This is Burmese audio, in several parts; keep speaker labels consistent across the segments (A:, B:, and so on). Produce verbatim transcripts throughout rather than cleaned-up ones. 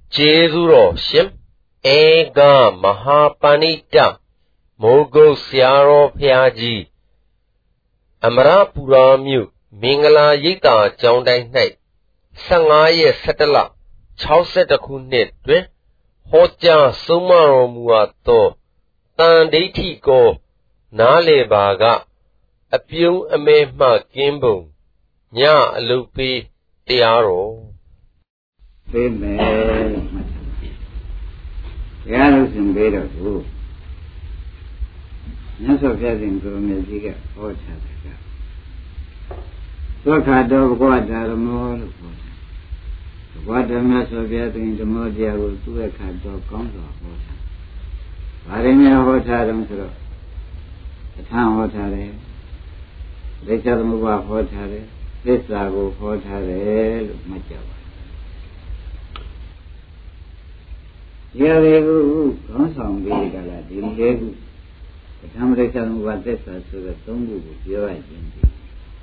A: Jezuro Shim Ega Mahapanita Mogo Siaro Piaji Amara Puramyu Mingala Yita Jondai Night Sangaye Satala Chausetakune Dwe Hoja Sumaro Muato Tandeti Go Nale Baga Apu Amema Kimbo Nya Lupi Tiaro
B: Amen. Yaros in Veda who Naso Piazin Gurumiziga or Chaka. So Kado Guada more what a mess of Piazin the Modia will do a Kado comes of water. Varimia Hotarum through the town Hotare. They shall move off Hotare. This Lago Hotare Machawa. Here they go, come some big gala, didn't they go? The temperature was this as to the Tongu, your identity.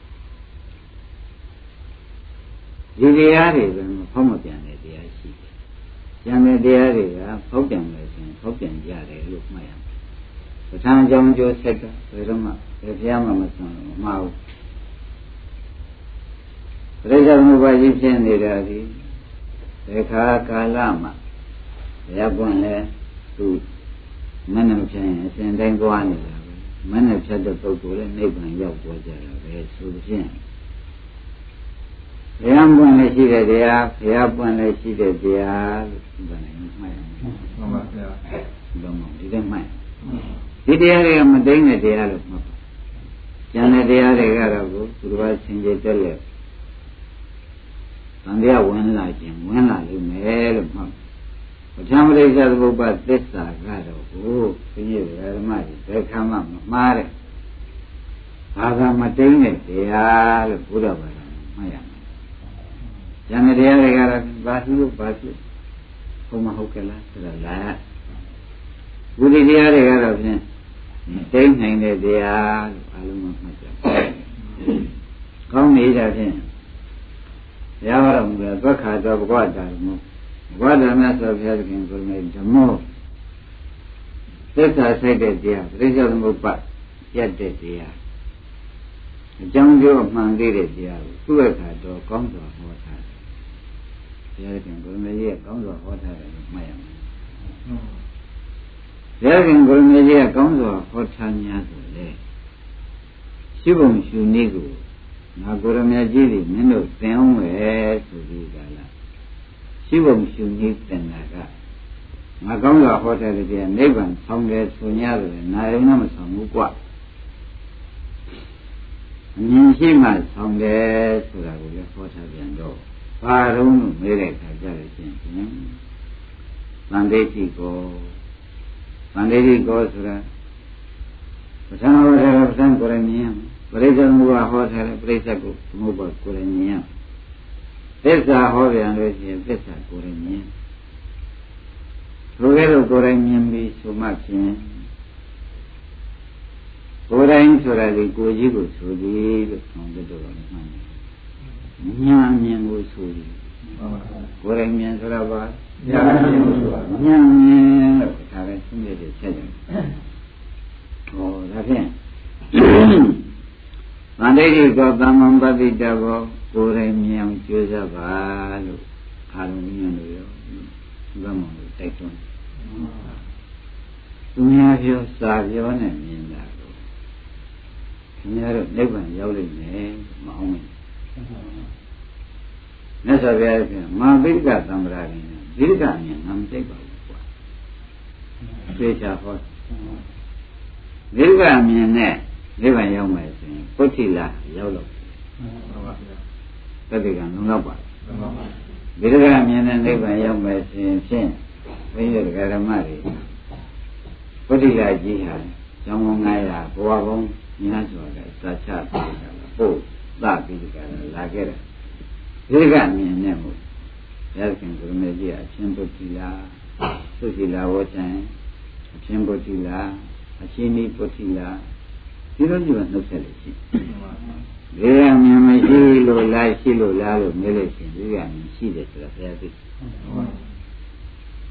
B: Gileari, when Homopian, they are sheep. Yammy Diaria, Hopian, Hopian Yare, look my aunt. The town John Joe said, Roma, the Yamason, Mao. Reza Mubajian, the Kakalama. Yabone to Manam and then go on. Manam said the Popo and Naban Yap was there, Susan. The young one I see that they are, the young one I see that they are, didn't mind. Did the area of Medina de Arab? Jana de Arab, who was in the tele. And they are one like him, one like him, Jamre Jalboba Dessa Gado, who is Mari, they come up, Mare. Father Matine, they are Buddha, Maya. Janadea Batu, Batu, Homahokala, the lad. Woody the area of them, same thing that they are, Alum. Come meet at him. The hour of the book has of God. What a mass of helping for me the more. This I said that dear, result move back, yet the dear. The young girl of Mandiri dear, who has had to come to a water. There can go me come to a water of my own. There can go me come to a water near the lake. Shibum Shunigu, Naguramajiri, Mendo, Sam, where to be gala. She won't shoot me then like that. My gonga hotel is a neighbor, some days for near and I remember some Mukwa. And she might some days for that will have hotel and door. I don't know, maybe I just think. Monday go. Monday goes to that. But some of them have some Korean. But they don't move a hotel, a place I go to move a Korean. This is a hobby and this is a Korean. Together, Korean be so much in Korean so that the Gojigo so the from the door of money. Nyam Yango Suri. Korean Soraba. Nyam Yang Karen made it seven. Oh, that's it. Monday got them but the devil. Korean Joseph, Halloween, Ramon, take one. You have your Savion and in that. You never yelling name, Mahomet. That's a very good. My big got them riding. Big got me, I'm taking what? Fish are hot. Big got me in there. Never young man, Potilla, yellow. But they can no nobody. Bilagan and live a young man in when you got a marry. What did I jihad? Some Naya, Boavon, Yanazo, such as oh, that Bilagan, Lagera. Bilagan me and Nemo. Yelkin to Media, Chimpotilla, Sutilla, Wotan, Chimpotilla, a chini potilla. You don't even know Sally. There am I Silo, La Silo, Lalo, Melison, you are in Chile to the Fair.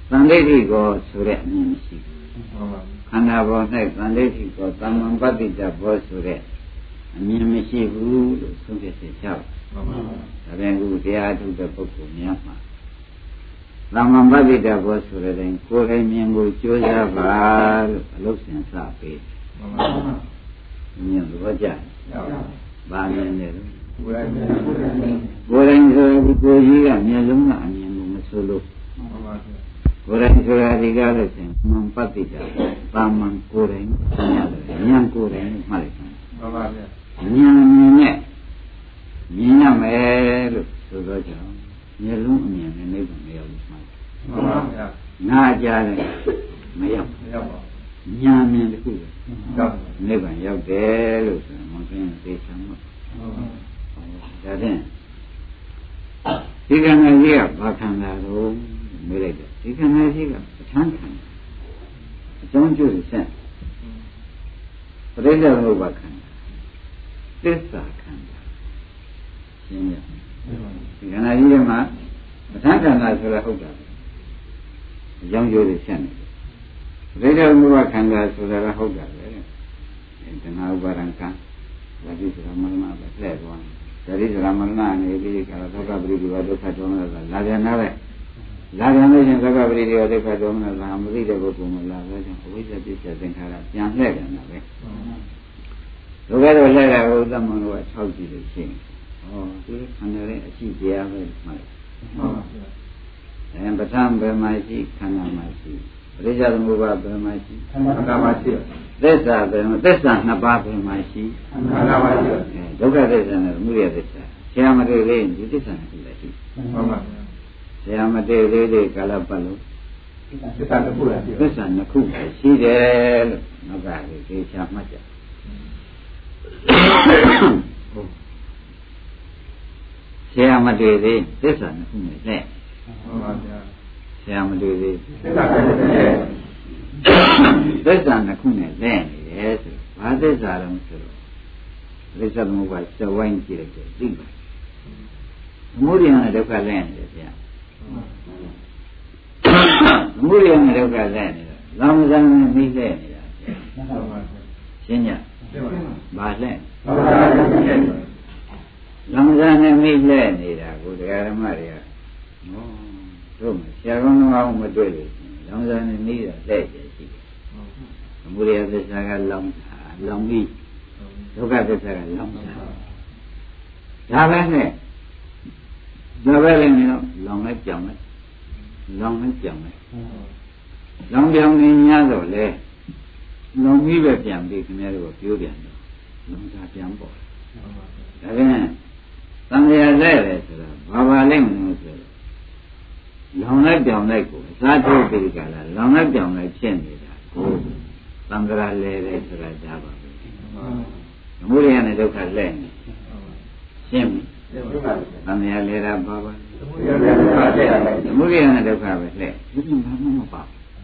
B: တန်ဋိဋ္ဌိကိုဆိုတဲ့အမြင်မရှိဘူးခန္ဓာပေါ်၌တန်ဋိဋ္ဌိကိုသမ္မံပတ္တိတဘောဆိုတဲ့အမြင်မရှိဘူးလို့ဆုံးဖြတ်ချက်ချပါဒါပြန်ခုတရားထုတ်တဲ့ပုဂ္ဂိုလ်များမှာသမ္မံပတ္တိတဘောဆိုတဲ့တိုင်ကိုယ်တိုင်မြင်ကိုကြိုးစားပါလို့အလုပ်စဉ်စပေးမြင်လို့ကြဘာမြင်လဲကိုယ်တိုင်ကိုယ်တိုင်ဆိုဒီကိုယ်ကြီးကမျက်လုံးကအမြင်ကိုမဆိုလို့ကိုယ်တိုင်ဆိုတာဒီကားလို့ရှင်မံပတ္တိတာပါမံကိုယ်တိုင်ဆင်းရတယ်ဉာဏ်ကိုယ်တိုင်မှတ်လိုက်ပါမှန်ပါဗျာဉာဏ်မြင်နဲ့မြင်ရမယ်လို့ဆိုတော့ကြောင့်မျက်လုံးအမြင်နဲ့နိဗ္ဗာန်မရောက်ဘူးမှန်ပါဗျာနားကြားတယ်မရောက်မရောက်ပါဉာဏ်မြင်တခုရောက်နိဗ္ဗာန်ရောက်တယ်လို့ဆိုရင်မသိရင်သိချင်မှာဒါဖြင့်ဒီကံကြီးကဘာခန္ဓာတော့မေးလိုက်တယ်ဒီခန္ဓာကြီးကပဋ္ဌာန်းခန္ဓာအကြောင်းကျိုးဆက်ပရိစ္ဆေဘုရားခန္ဓာသစ္စာခန္ဓာရှင်းရဒီခန္ဓာကြီးကမှပဋ္ဌာန်းခန္ဓာဆိုတာဟုတ်တာအကြောင်းကျိုးဆက်နေတယ်ပရိစ္ဆေဘုရားခန္ဓာဆိုတာကဟုတ်တာပဲတဏှာဥပါဒံကံဝိသုရမရဏပဲလှည့်သွားတယ်ဒါရိစရမရဏအနေပြီးကဒုက္ခပရိဒီဝဒုက္ခဒေါမနကလာပြန်လာတဲ့လာပြန်လို့ရှင်သက္ကပရိဒီဝဒုက္ခဒေါမနလာမသိတဲ့ပုဂ္ဂိုလ်မလာပဲကြောင့်အဝိဇ္ဇပစ္စယသင်္ခါရပြန်လှည့်ပြန်တာပဲဒုက္ခတော့လှည့်တာကိုသမန်တို့က၆ကြည့်လို့ရှိရင်ဟောဒီခန္ဓာရဲ့အရှိတရားပဲမှတ်ဟုတ်ပါဘူးအဲပဋ္ဌာန်းဘယ်မှာရှိခန္ဓာမှာရှိပရိစ္ဆေသမုပ္ပါဘယ်မှာရှိခန္ဓာမှာရှိသစ္စာဘယ်မှာသစ္စာနှစ်ပါးဘယ်မှာရှိခန္ဓာမှာရှိဒုက္ခသစ္စာနဲ့မှုရသစ္စာဆရာမတွေ့သေးဒီသစ္စာနှစ်ခုလည်းရှိဟုတ်ပါဘူးဆရာမတွေ့သေးတဲ့ကာလပတ်လုံးသစ္စာနှစ်ခုလည်းရှိသစ္စာနှစ်ခုလည်းရှိတယ်လို့နောက်ကလေသိချာမှတ်ကြဆရာမတွေ့သေးသစ္စာနှစ်ခုနဲ့လက်ဟုတ်ပါဗျာဆရာမတွေ့သေးသစ္စာသစ္စာနှစ်ခုနဲ့လက်နေတယ်ဆိုဘာသစ္စာတုံးဆိုတော့သစ္စာသမုပ္ပါစဝိုင်းကြည့်လိုက်တယ်သိပါသမုဒိယနဲ့ဒုက္ခလက်နေတယ်ဗျာသမုဒိယနဲ့ဒုက္ခလက်နေတယ်လောင်စာနဲ့မိလက်နေတာရှင်းညဘာလက်လောင်စာနဲ့မိလက်နေတာကိုတရားဓမ္မတွေကဟောတို့ဆရာကောင်းကောင်းမတွေ့လို့လောင်စာနဲ့မိတာလက်ကျရှိတယ်သမုဒိယသစ္စာကလောင်စာလောင်မိဒုက္ခသစ္စာကလောင်စာဒါပဲနဲ့ဒါပဲလည်းနေတော့လောင်လိုက်ကြောင်လိုက်လောင်လိုက်ကြောင်လိုက်လောင်ပြောင်နေ냐တော့လေလောင်ပြီးပဲပြန်ပြီးခင်ဗျားတို့ပြောပြန်တော့လောင်စာပြန်ပေါ်ဒါဖြင့်သံဃာလက်တယ်ဆိုတော့ဘာပါလိမ့်မလို့ဆိုတော့လောင်လိုက်ပြောင်လိုက်ကိုအစားထိုးပြီးကြလားလောင်လိုက်ပြောင်လိုက်ဖြစ်နေတာကိုသံဃာလဲတယ်ဆိုတာကြားပါဘူးသမုဒိယနဲ့ဒုက္ခလဲနေရှင်းပြီသံဃာလဲတာဘာပါသမုဒိယနဲ့ဒုက္ခပဲလဲဒီလိုဘာမှမပါ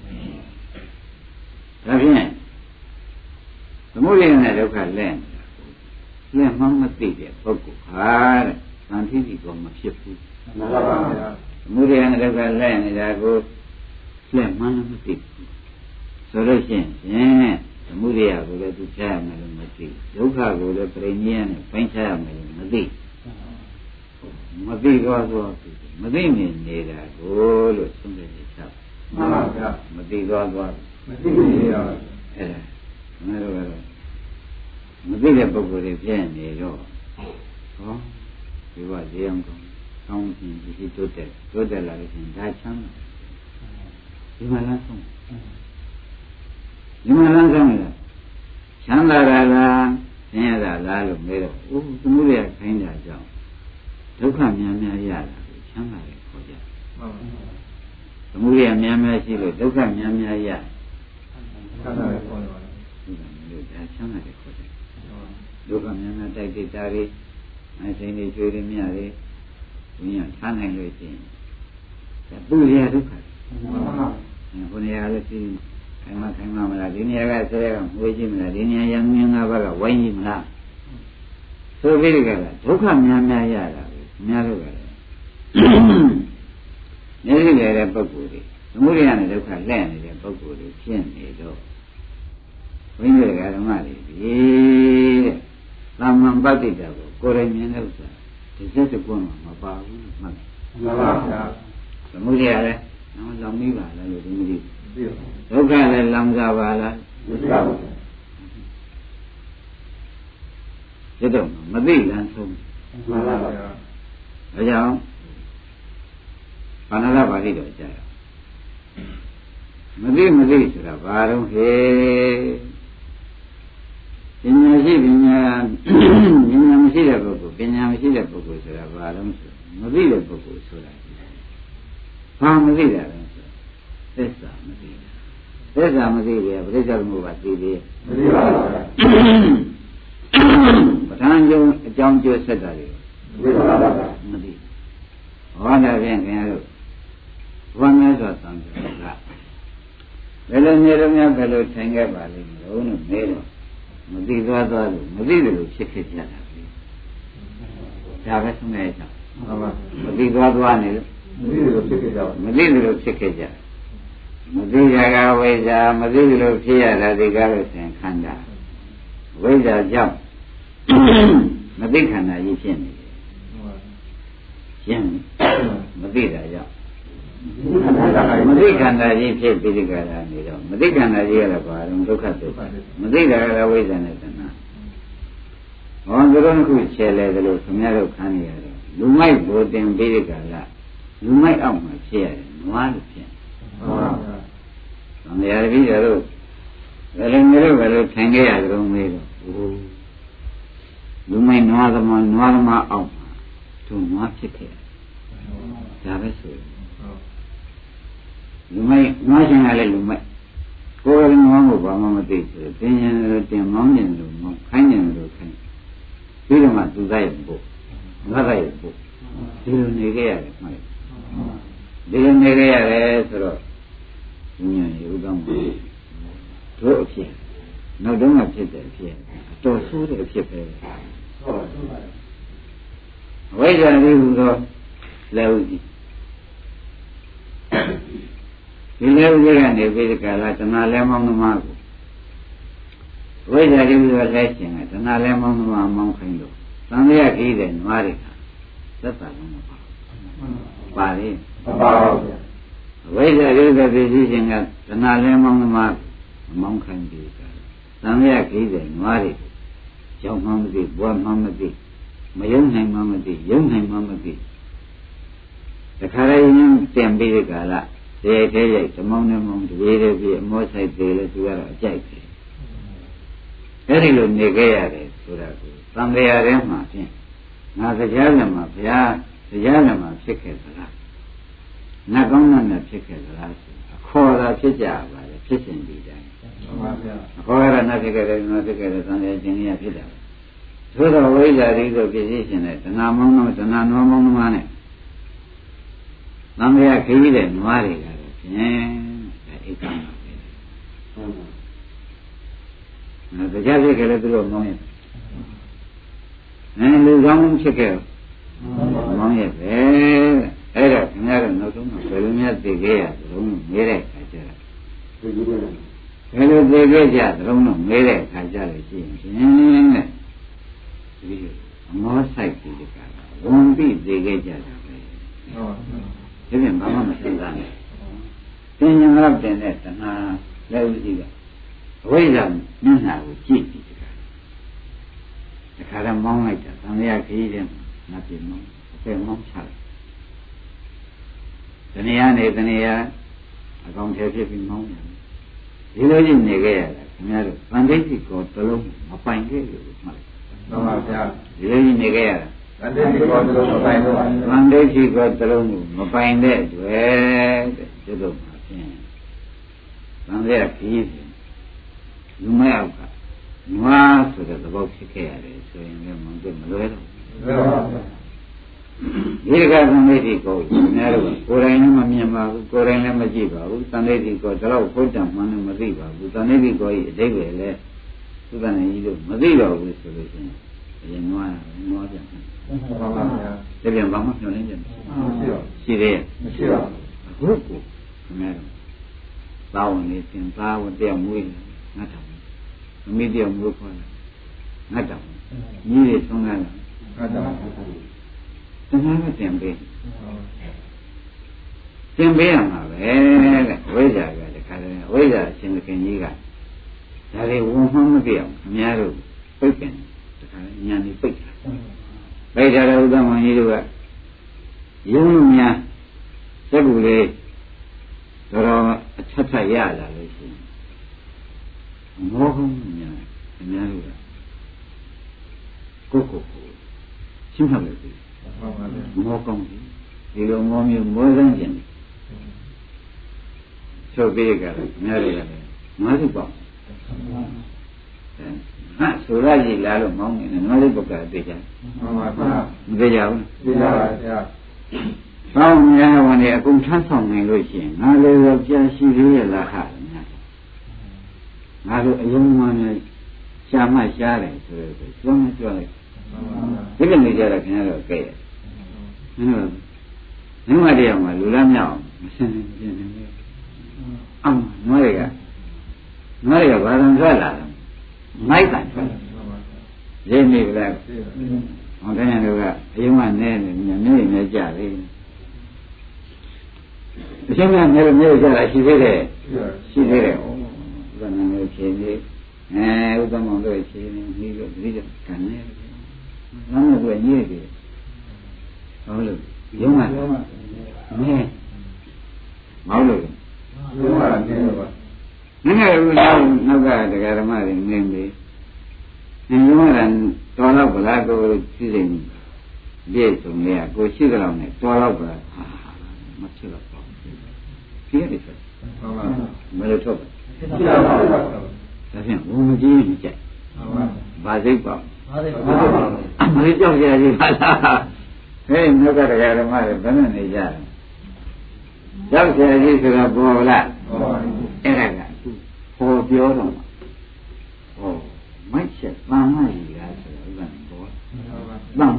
B: ဒါဖြင့်သမုဒိယနဲ့ဒုက္ခလဲလဲမှမသိတဲ့ပုဂ္ဂိုလ်ဟာတဲ့သံသိတိကောမဖြစ်ဘူးမှန်ပါပါဗျာသမုဒိယနဲ့ဒုက္ခလဲနေတာကိုလဲမှမသိဘူးဆိုလို့ရှိရင်သမုဒိယကိုလည်းသူချရမယ်လို့မသိဒုက္ခကိုလည်းပြိဉ္ဉာနဲ့ပိုင်းခြားရမယ်လို့မသိမသိတော့ဆိုမသိနေနေတာကိုလို့ဆုံးဖြတ်ချက်ချမှန်ပါဗျာမသိတော့သွားမသိနေတော့အဲ့ဒါမင်းတို့ကတော့မသိတဲ့ပုဂ္ဂိုလ်တွေဖြစ်နေတော့ဟောဒီကဈေးအောင်ကောင်းကောင်းခြင်းဒီတိုးတက်တိုးတက်လာလို့ရှင်ဒါချမ်းသာဒီမှာလားဆုံးဒီမှာလားဆုံးရချမ်းသာတာလားဆင်းရဲတာလားလို့မေးတော့အိုးသမုဒိယခိုင်းတာကြောင့်ဒုက္ခများများရတာကိုချမ်းသာတယ်ခေါ်ကြသမုဒိယများများရှိလို့ဒုက္ခများများရချမ်းသာတယ်ခေါ်တယ်ဒါချမ်းသာတယ်ခေါ်တယ်ဒုက္ခများများတိုက်တိတာတွေအချိန်တွေကျွေးတွေမြတွေဘုရားထားနိုင်လို့ရှိရင်ဒါပုရိယဒုက္ခဘုရားလည်းရှိခိုင်မခိုင်မမလားဒီနေရာကဆဲကငွေကြည့်မလားဒီနေရာရံမြင်ငါးပါးကဝိုင်းကြည့်မလားဆိုပြီးကြတာဒုက္ခများများရတာပဲများလို့ကလည်းနေရတဲ့ပုဂ္ဂိုလ်တွေသမုဒိယနဲ့ဒုက္ခလက်နေတဲ့ပုဂ္ဂိုလ်တွေဖြစ်နေတော့ဘုန်းကြီးတွေကဓမ္မတွေဒီတဲ့သမ္မာပတ္တိတာကိုကိုယ်တိုင်မြင်တဲ့ဥစ္စာဒီစက်တကွန်းမှာမပါဘူးလို့မှတ်တယ်မှန်ပါဗျာသမုဒိယလည်းနော်လောင်မိပါလားလို့ဒီမသိဒုက္ခလည်းလောင်ကြပါလားမသိပါဘူးဒီတော့မသိလမ်းဆုံးမှန်ပါဗျာဒါကြောင့်ဘာနာလာပါဠိတော်ကြားရမသိမသိဆိုတာဘာတော့ဟဲ့ပညာရှိပညာပညာမရှိတဲ့ပုဂ္ဂိုလ်ပညာမရှိတဲ့ပုဂ္ဂိုလ်ဆိုတာဘာတော့ဆိုမသိတဲ့ပုဂ္ဂိုလ်ဆိုတာဘာမသိတာလဲဆိုသစ္စာမသိတာသစ္စာမသိဘူးပရိစ္ဆေသမုပ္ပါသိသေးမသိပါဘူးပဋ္ဌာန်းကျုံအကြောင်းကျိုးဆက်တာတွေမသိပါဘူးမသိဟောတာဖြင့်ခင်ဗျားတို့ဘာမှမဆိုသံဃာကဘယ်လိုနေတော့များဘယ်လိုထိုင်ခဲ့ပါလိမ့်မလို့လို့မေးတော့မသိသွားသွားလို့မသိတယ်လို့ဖြစ်ခဲ့ကြတာပဲဒါပဲဆုံးနေကြဟုတ်ပါမသိသွားသွားနေလို့မသိတယ်လို့ဖြစ်ခဲ့ကြမသိတယ်လို့ဖြစ်ခဲ့ကြမသိကြကဝိဇ္ဇာမသိတယ်လို့ဖြစ်ရတာဒီကားလို့ဆိုရင်ခန္ဓာဝိဇ္ဇာကြောင့်မသိခန္ဓာကြီးဖြစ်နေတယ်ရှင်းမသိတာကြောင့်မသိခန္ဓာကြီးဖြစ်ပြီးဒီကရာနေတော့မသိခန္ဓာကြီးရတော့ဘာလို့ဒုက္ခဒုက္ခမသိတာကလည်းဝိဇ္ဇာနဲ့တဏှာဟောသူတို့ခုချဲလဲတယ်လို့ခင်ဗျားတို့ခံနေရတယ်လူမိုက်ဘိုတင်ပြီးဒီကရာလူမိုက်အောက်မှာဖြစ်ရတယ်နွားလို့ဖြစ်ဟုတ်ပါဘူး။သံဃာတပည့်တို့ဘယ်လိုမျိုးဘယ်လိုထိုင်ခဲ့ရကြုံမေးတော့လူမိုက်နွားသမားနွားသမားအောက်မှာသူနွားဖြစ်ခဲ့ဒါပဲဆိုလူမိုက်နွားရှင်ကလည်းလူမိုက်ကိုယ်ကလည်းနွားကိုဘာမှမသိဘူးတင်ရင်လို့တင်မောင်းရင်လို့မောင်းခိုင်းရင်လို့ခိုင်းပြီးတော့မှသူသားရဖို့ငါသားရဖို့ဒီလိုနေခဲ့ရတယ်မှတ်ဒီလိုနေခဲ့ရတယ်ဆိုတော့ဉာဏ်ရဥဒ္ဒမတို့အဖြစ်နောက်တော့မှဖြစ်တယ်ဖြစ်အတော်ဆိုးတဲ့အဖြစ်ပဲဟုတ်ပါဘူးဝိဇ္ဇာလေးဟူသောလက်ဥကြီးဒီလက်ဥကြီးကနေပြီးဒီကလာတဏှာလဲမောင်းသမားကိုဝိဇ္ဇာလေးဟူသောလက်ရှင်ကတဏှာလဲမောင်းသမားမောင်းခိုင်းလို့သံဃာကြီးတဲ့နွားတွေကသက်သာလုံးမပါဘူးပါလေမပါဘူးဗျာဝိဇ္ဇာလေးဟူသောပြည်ကြီးရှင်ကတဏှာလဲမောင်းသမားမောင်းခိုင်းပြီးကသံဃာကြီးတဲ့နွားတွေကြောင်းမှမသိဘွားမှမသိမယုံနိုင်မှမသိယုံနိုင်မှမသိတခါတည်းရင်တင်ပြီးဒီကလာရေထဲရိုက်သမောင်းနဲ့မောင်းတရေတွေပြီးအမောဆိုင်သေးလဲသူကတော့အကြိုက်တယ်အဲ့ဒီလိုနေခဲ့ရတယ်ဆိုတာကိုသံဃာထဲမှာဖြင့်ငါတရားလည်းမှာဘုရားတရားလည်းမှာဖြစ်ခဲ့သလားနတ်ကောင်းနဲ့ဖြစ်ခဲ့သလားဆိုအခေါ်တာဖြစ်ကြပါလေဖြစ်စဉ်ဒီတိုင်းမှန်ပါဗျာအခေါ်ရတာဖြစ်ခဲ့တယ်ငါဖြစ်ခဲ့တယ်သံဃာရှင်ကြီးဖြစ်တာသို့တော်ဝိဇ္ဇာတိတို့ပြည့်စည်ရှင်တဲ့တဏှာမောင်းတော့တဏှာနွားမောင်းသမားနဲ့သံဃာခရီးတဲ့နွားတွေကတော့ဖြင့်ဒါအိတ်ကမှာပဲဟုတ်ပါဘူး။တရားဖြစ်ကြလေသူတို့မောင်းရဲ့အဲလူကောင်းဖြစ်ခဲ့မောင်းရဲ့ပဲအဲ့ဒါခင်ဗျားတို့နောက်ဆုံးတော့ဘယ်လိုများသိခဲ့ရသလုံးမေးတဲ့အခါကျတော့ဘယ်လိုသိခဲ့ကြသလုံးတော့မေးတဲ့အခါကျလို့ရှိရင်ဖြင့်တဲ့ဒီအမောဆိုင်ပြီးဒီကဝန်ပြီးသိခဲ့ကြတာပဲဟုတ်ဒီပြင်ဘာမှမစဉ်းစားနဲ့သင်ညာတော့တင်တဲ့တဏှာလည်းဥရှိကအဝိဇ္ဇာမျက်နှာကိုကြည့်ပြီးဒီကတခါတော့မောင်းလိုက်တာသံဃာခရီးတဲ့ငါပြင်မောင်းအပယ်မောင်းချလိုက်တဏှာနဲ့တဏှာအကောင်ထဲဖြစ်ပြီးမောင်းတယ်ဒီလိုကြီးနေခဲ့ရတာခင်ဗျားတို့ဗန္ဒိတိကိုတလုံးမပိုင်ခဲ့လို့မှတ်လိုက်မှန်ပါဗျာဒီလိုကြီးနေခဲ့ရတာဗန္ဒိတိကိုတလုံးမပိုင်လို့ဗန္ဒိတိကိုတလုံးမပိုင်တဲ့တွေ့တဲ့ဒီလိုမှဖြင့်သံဃာခရီးလူမယောက်ကနွားဆိုတဲ့သဘောဖြစ်ခဲ့ရတယ်ဆိုရင်လည်းမဟုတ်မလွယ်တော့ဒီကသံဃာတိကိုများတော့ကိုယ်တိုင်လည်းမမြင်ပါဘူးကိုယ်တိုင်လည်းမကြည့်ပါဘူးသံဃာတိကိုဒါတော့ဘုဒ္ဓမှန်လည်းမသိပါဘူးသံဃာတိကိုအတိတ်ပဲလေသုဒ္ဓနေကြီးတို့မသိတော့ဘူးဆိုလို့ရှိရင်အရင်နွားနွားပြန်မှန်ပါပါဗျာဒါပြန်ဘာမှပြောနေကြမရှိပါဘူးရှိတယ်မရှိပါဘူးအခုကိုခမဲ့တောင်းနေစင်သားဝတယောက်မွေးငတ်တော်အမိတယောက်မွေးခေါ်လာငတ်တော်ကြီးတွေဆုံးလာငတ်တော်တခါကတင်ပေးတင်ပေးရမှာပဲတဲ့ဝိဇ္ဇာကတခါတည်းဝိဇ္ဇာအရှင်သခင်ကြီးကဒါတွေဝန်မှမပြအောင်အများတို့ပိတ်ပြန်တခါဉာဏ်ကြီးပိတ်တာပိတ်ကြတဲ့ဥဒ္ဓမောင်ကြီးတို့ကယုံလို့များစက်ကူလေးတော့အထက်ထက်ရလာလို့ရှိရင်မောဟများအများတို့ကကိုကိုကိုရှင်းထားလို့ပြီမောကောင်းပြီဒီလိုမောမျိုးမောစမ်းကျင်ချုပ်ပေးကြတယ်များတွေကလည်းငါးစုပေါ့ဟာဆိုရည်လာလို့မောင်းနေတယ်ငါးလေးပုဂ္ဂိုလ်သိကြမှန်ပါဗျာမသိကြဘူးသိကြပါဗျာကောင်းများဝင်နေအကုန်ထမ်းဆောင်နိုင်လို့ရှိရင်ငါလေးရောကြာရှိသေးရဲ့လားဟာများငါတို့အယုံမှန်းနဲ့ရှာမှရှားတယ်ဆိုတော့ကျွမ်းမကျွမ်းလိုက်ဒီကနေကြတော့ခင်ဗျားတို့ကဲ့တယ်မင်းတို့မင်းမတရားမှာလူလားမြောက်မစင်နေပြင်းနေအောင်နွားတွေကနွားတွေကဘာသာထွက်လာတယ်မိုက်တယ်ထွက်ရင်းနေကြလားဟောတဲ့တို့ကအယုံကနဲနေမြနေနေကြလေအရှင်ကနဲနေကြတာရှိသေးတယ်ရှိသေးတယ်ဘုရားနာမည်ရှင်ကြီးအဲဥဒ္ဓမောင်တို့ရှင်နေပြီးတော့ဒီလိုခံနေတယ်နာမည်ကညည့်တယ်ဟုတ်လို့ယုံကနဲမောင်းလို့ယုံကနဲတော့နည်းနည်းဦးနောက်နောက်ကတရားဓမ္မတွေနင်းပြီးအင်းယုံကတော်တော့ဗလားကိုသိစိမ့်ပြည့်စုံလေကိုရှိကြတော့နဲ့တော်တော့ဗလားမဖြစ်တော့ဘူးဖြစ်ရတယ်ဆိုဟုတ်ပါဘူးမလို့ထုတ်ပါဖြစ်ပါဘူးဒါဖြင့်ဘုံကြီးမကြိုက်ဟုတ်ပါဘာစိတ်ပေါ့ဘာစိတ်ပါမလေးကြောက်ကြရကြီးပါလားဟဲ့နောက်ကတရားဓမ္မတွေဘယ်နဲ့နေကြလဲကြောက်ကြရကြီးဆိုတာပေါ်လားဟုတ်ပါဘူးအဲ့ဒါကပေါ်ပြောတော့ဟောမိုက်ချက်ပန်းမကြီးလားဆိုတော့ဥပ္ပံပေါ်ပန်း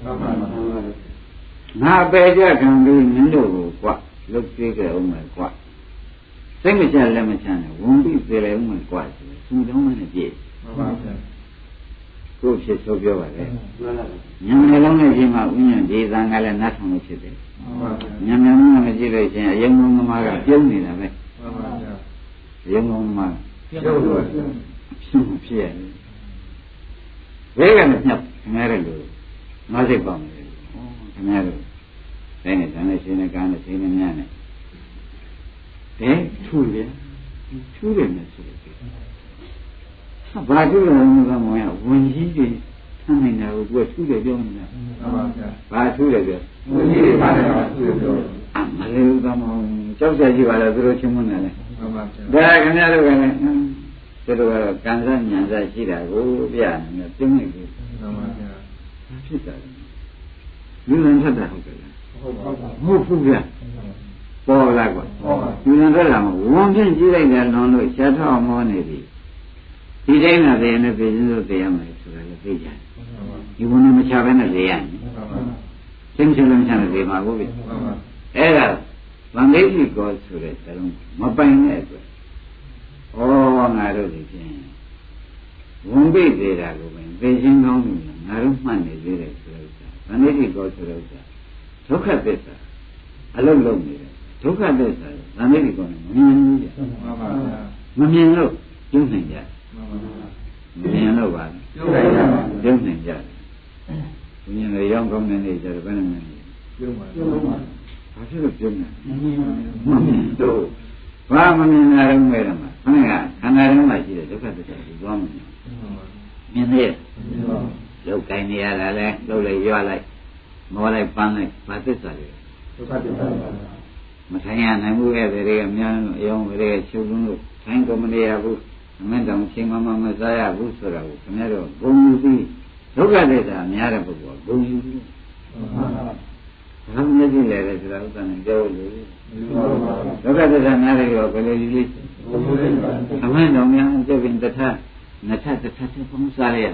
B: ငါပဲကြခံပြီးမင်းတို့ကိုကွလုတ်ပြေးကြအောင်မယ်ကွစိတ်မချလက်မချနဲ့ဝန်ပြီးပြေလိုက်အောင်မယ်ကွဆိုသူတော်မနဲ့ပြေမှန်ပါဗျာကိုယ်ဖြစ်ဆိုပြောပါလေညံနေလုံးနဲ့ရှိမှဥညံဒီသံကလည်းနတ်ဆောင်လို့ဖြစ်တယ်မှန်ပါဗျာညံနေလုံးနဲ့ကြည့်လို့ချင်းအယုံလုံးသမားကပြုံးနေတာပဲမှန်ပါဗျာအယုံလုံးသမားပြုံးလို့ဖြစ်ဖြစ်ရတယ်ဘယ်ကနေညှပ်ခင်ဗျားတို့လို့ငါစိတ်ပေါမယ်ခင်ဗျားတို့ဒါနဲ့ဒါနဲ့ရှင်းနေကားနဲ့ရှင်းနေများနဲ့ဘယ်ထူတယ်ထူတယ်နဲ့ဆိုတယ်ဘာထူတယ်လဲဆိုတော့ဝင်ကြီးတွေဆန်းနေတာကိုကိုယ်ထူတယ်ပြောနေတာမှန်ပါဗျာဘာထူတယ်ပြောဝင်ကြီးတွေပါတယ်ပါထူတယ်ပြောအမလေးဥသမအောင်ကြောက်ကြကြည့်ပါလားသူတို့ချင်းမွန်းတယ်လေမှန်ပါဗျာဒါခင်ဗျားတို့ကလည်းသူတို့ကတော့ကံစားဉာဏ်စားရှိတာကိုပြနေတယ်သိနေပြီမှန်ပါဗျာဖြစ်တာလူလန်ထက်တာဟုတ်တယ်ဟုတ်ပါဘူးဟုတ်ဘူးဗျာပေါ်လာကွာလူလန်ထက်တာမဝန်ဖြင့်ကြည့်လိုက်တယ်လွန်လို့ရှားထောက်မောနေပြီဒီတိုင်းနဲ့သိရင်လည်းသိရင်လို့သိရမယ်ဆိုတာလည်းသိကြတယ်ဒီဝန်နဲ့မချဘဲနဲ့သိရတယ်သိမချင်လို့မချနဲ့သိမှာကိုဗျအဲ့ဒါဗန္ဓိတိကောဆိုတဲ့စလုံးမပိုင်တဲ့အတွက်ဩငါတို့ဒီဖြင့်ဝန်ပိသေးတာကိုပဲသိချင်းကောင်းလို့ငါတို့မှတ်နေသေးတယ်ဆိုတော့ဗန္ဓိတိကောဆိုတော့ဒုက္ခသစ္စာအလုံးလုံးနေတယ်ဒုက္ခသစ္စာဗန္ဓိတိကောနဲ့မမြင်ဘူးကြမှန်ပါဗျာမမြင်လို့ကျုံးနိုင်ကြမှန်ပါဗျာမမြင်လို့ပါကျုံးနိုင်ကြပါကျုံးနိုင်ကြဘုရားတွေရောင်းကောင်းနေနေကြတယ်ဘယ်နဲ့မှကျုံးပါကျုံးပါဘာဖြစ်လို့ကျုံးလဲမမြင်ပါဘူးမမြင်တော့ဘာမမြင်တာလဲမဲ့တယ်မှာခဏကခန္ဓာထဲမှာရှိတဲ့ဒုက္ခသစ္စာကိုသွားမမြင်မြင်သေးလောက်ကိုင်းနေရတာလဲလှုပ်လိုက်ရွလိုက်မောလိုက်ပန်းလိုက်ဘာသစ္စာလဲဒုက္ခသစ္စာမထိုင်ရနိုင်ဘူးရဲ့တွေကများအယောင်တွေကချုပ်လို့ထိုင်ကုန်မနေရဘူးအမင်းတောင်ချိန်မှမစားရဘူးဆိုတာကိုခင်ဗျားတို့ဂုဏ်ယူပြီးဒုက္ခသစ္စာများတဲ့ပုဂ္ဂိုလ်ကဂုဏ်ယူပြီးဘာမှမသိလေတဲ့ဆိုတာဥစ္စာနဲ့ပြောလို့ဒုက္ခသစ္စာများတယ်ရောဘယ်လိုယူလိအမင်းတောင်များကျုပ်ပြင်တထနထတထတပုံစားရ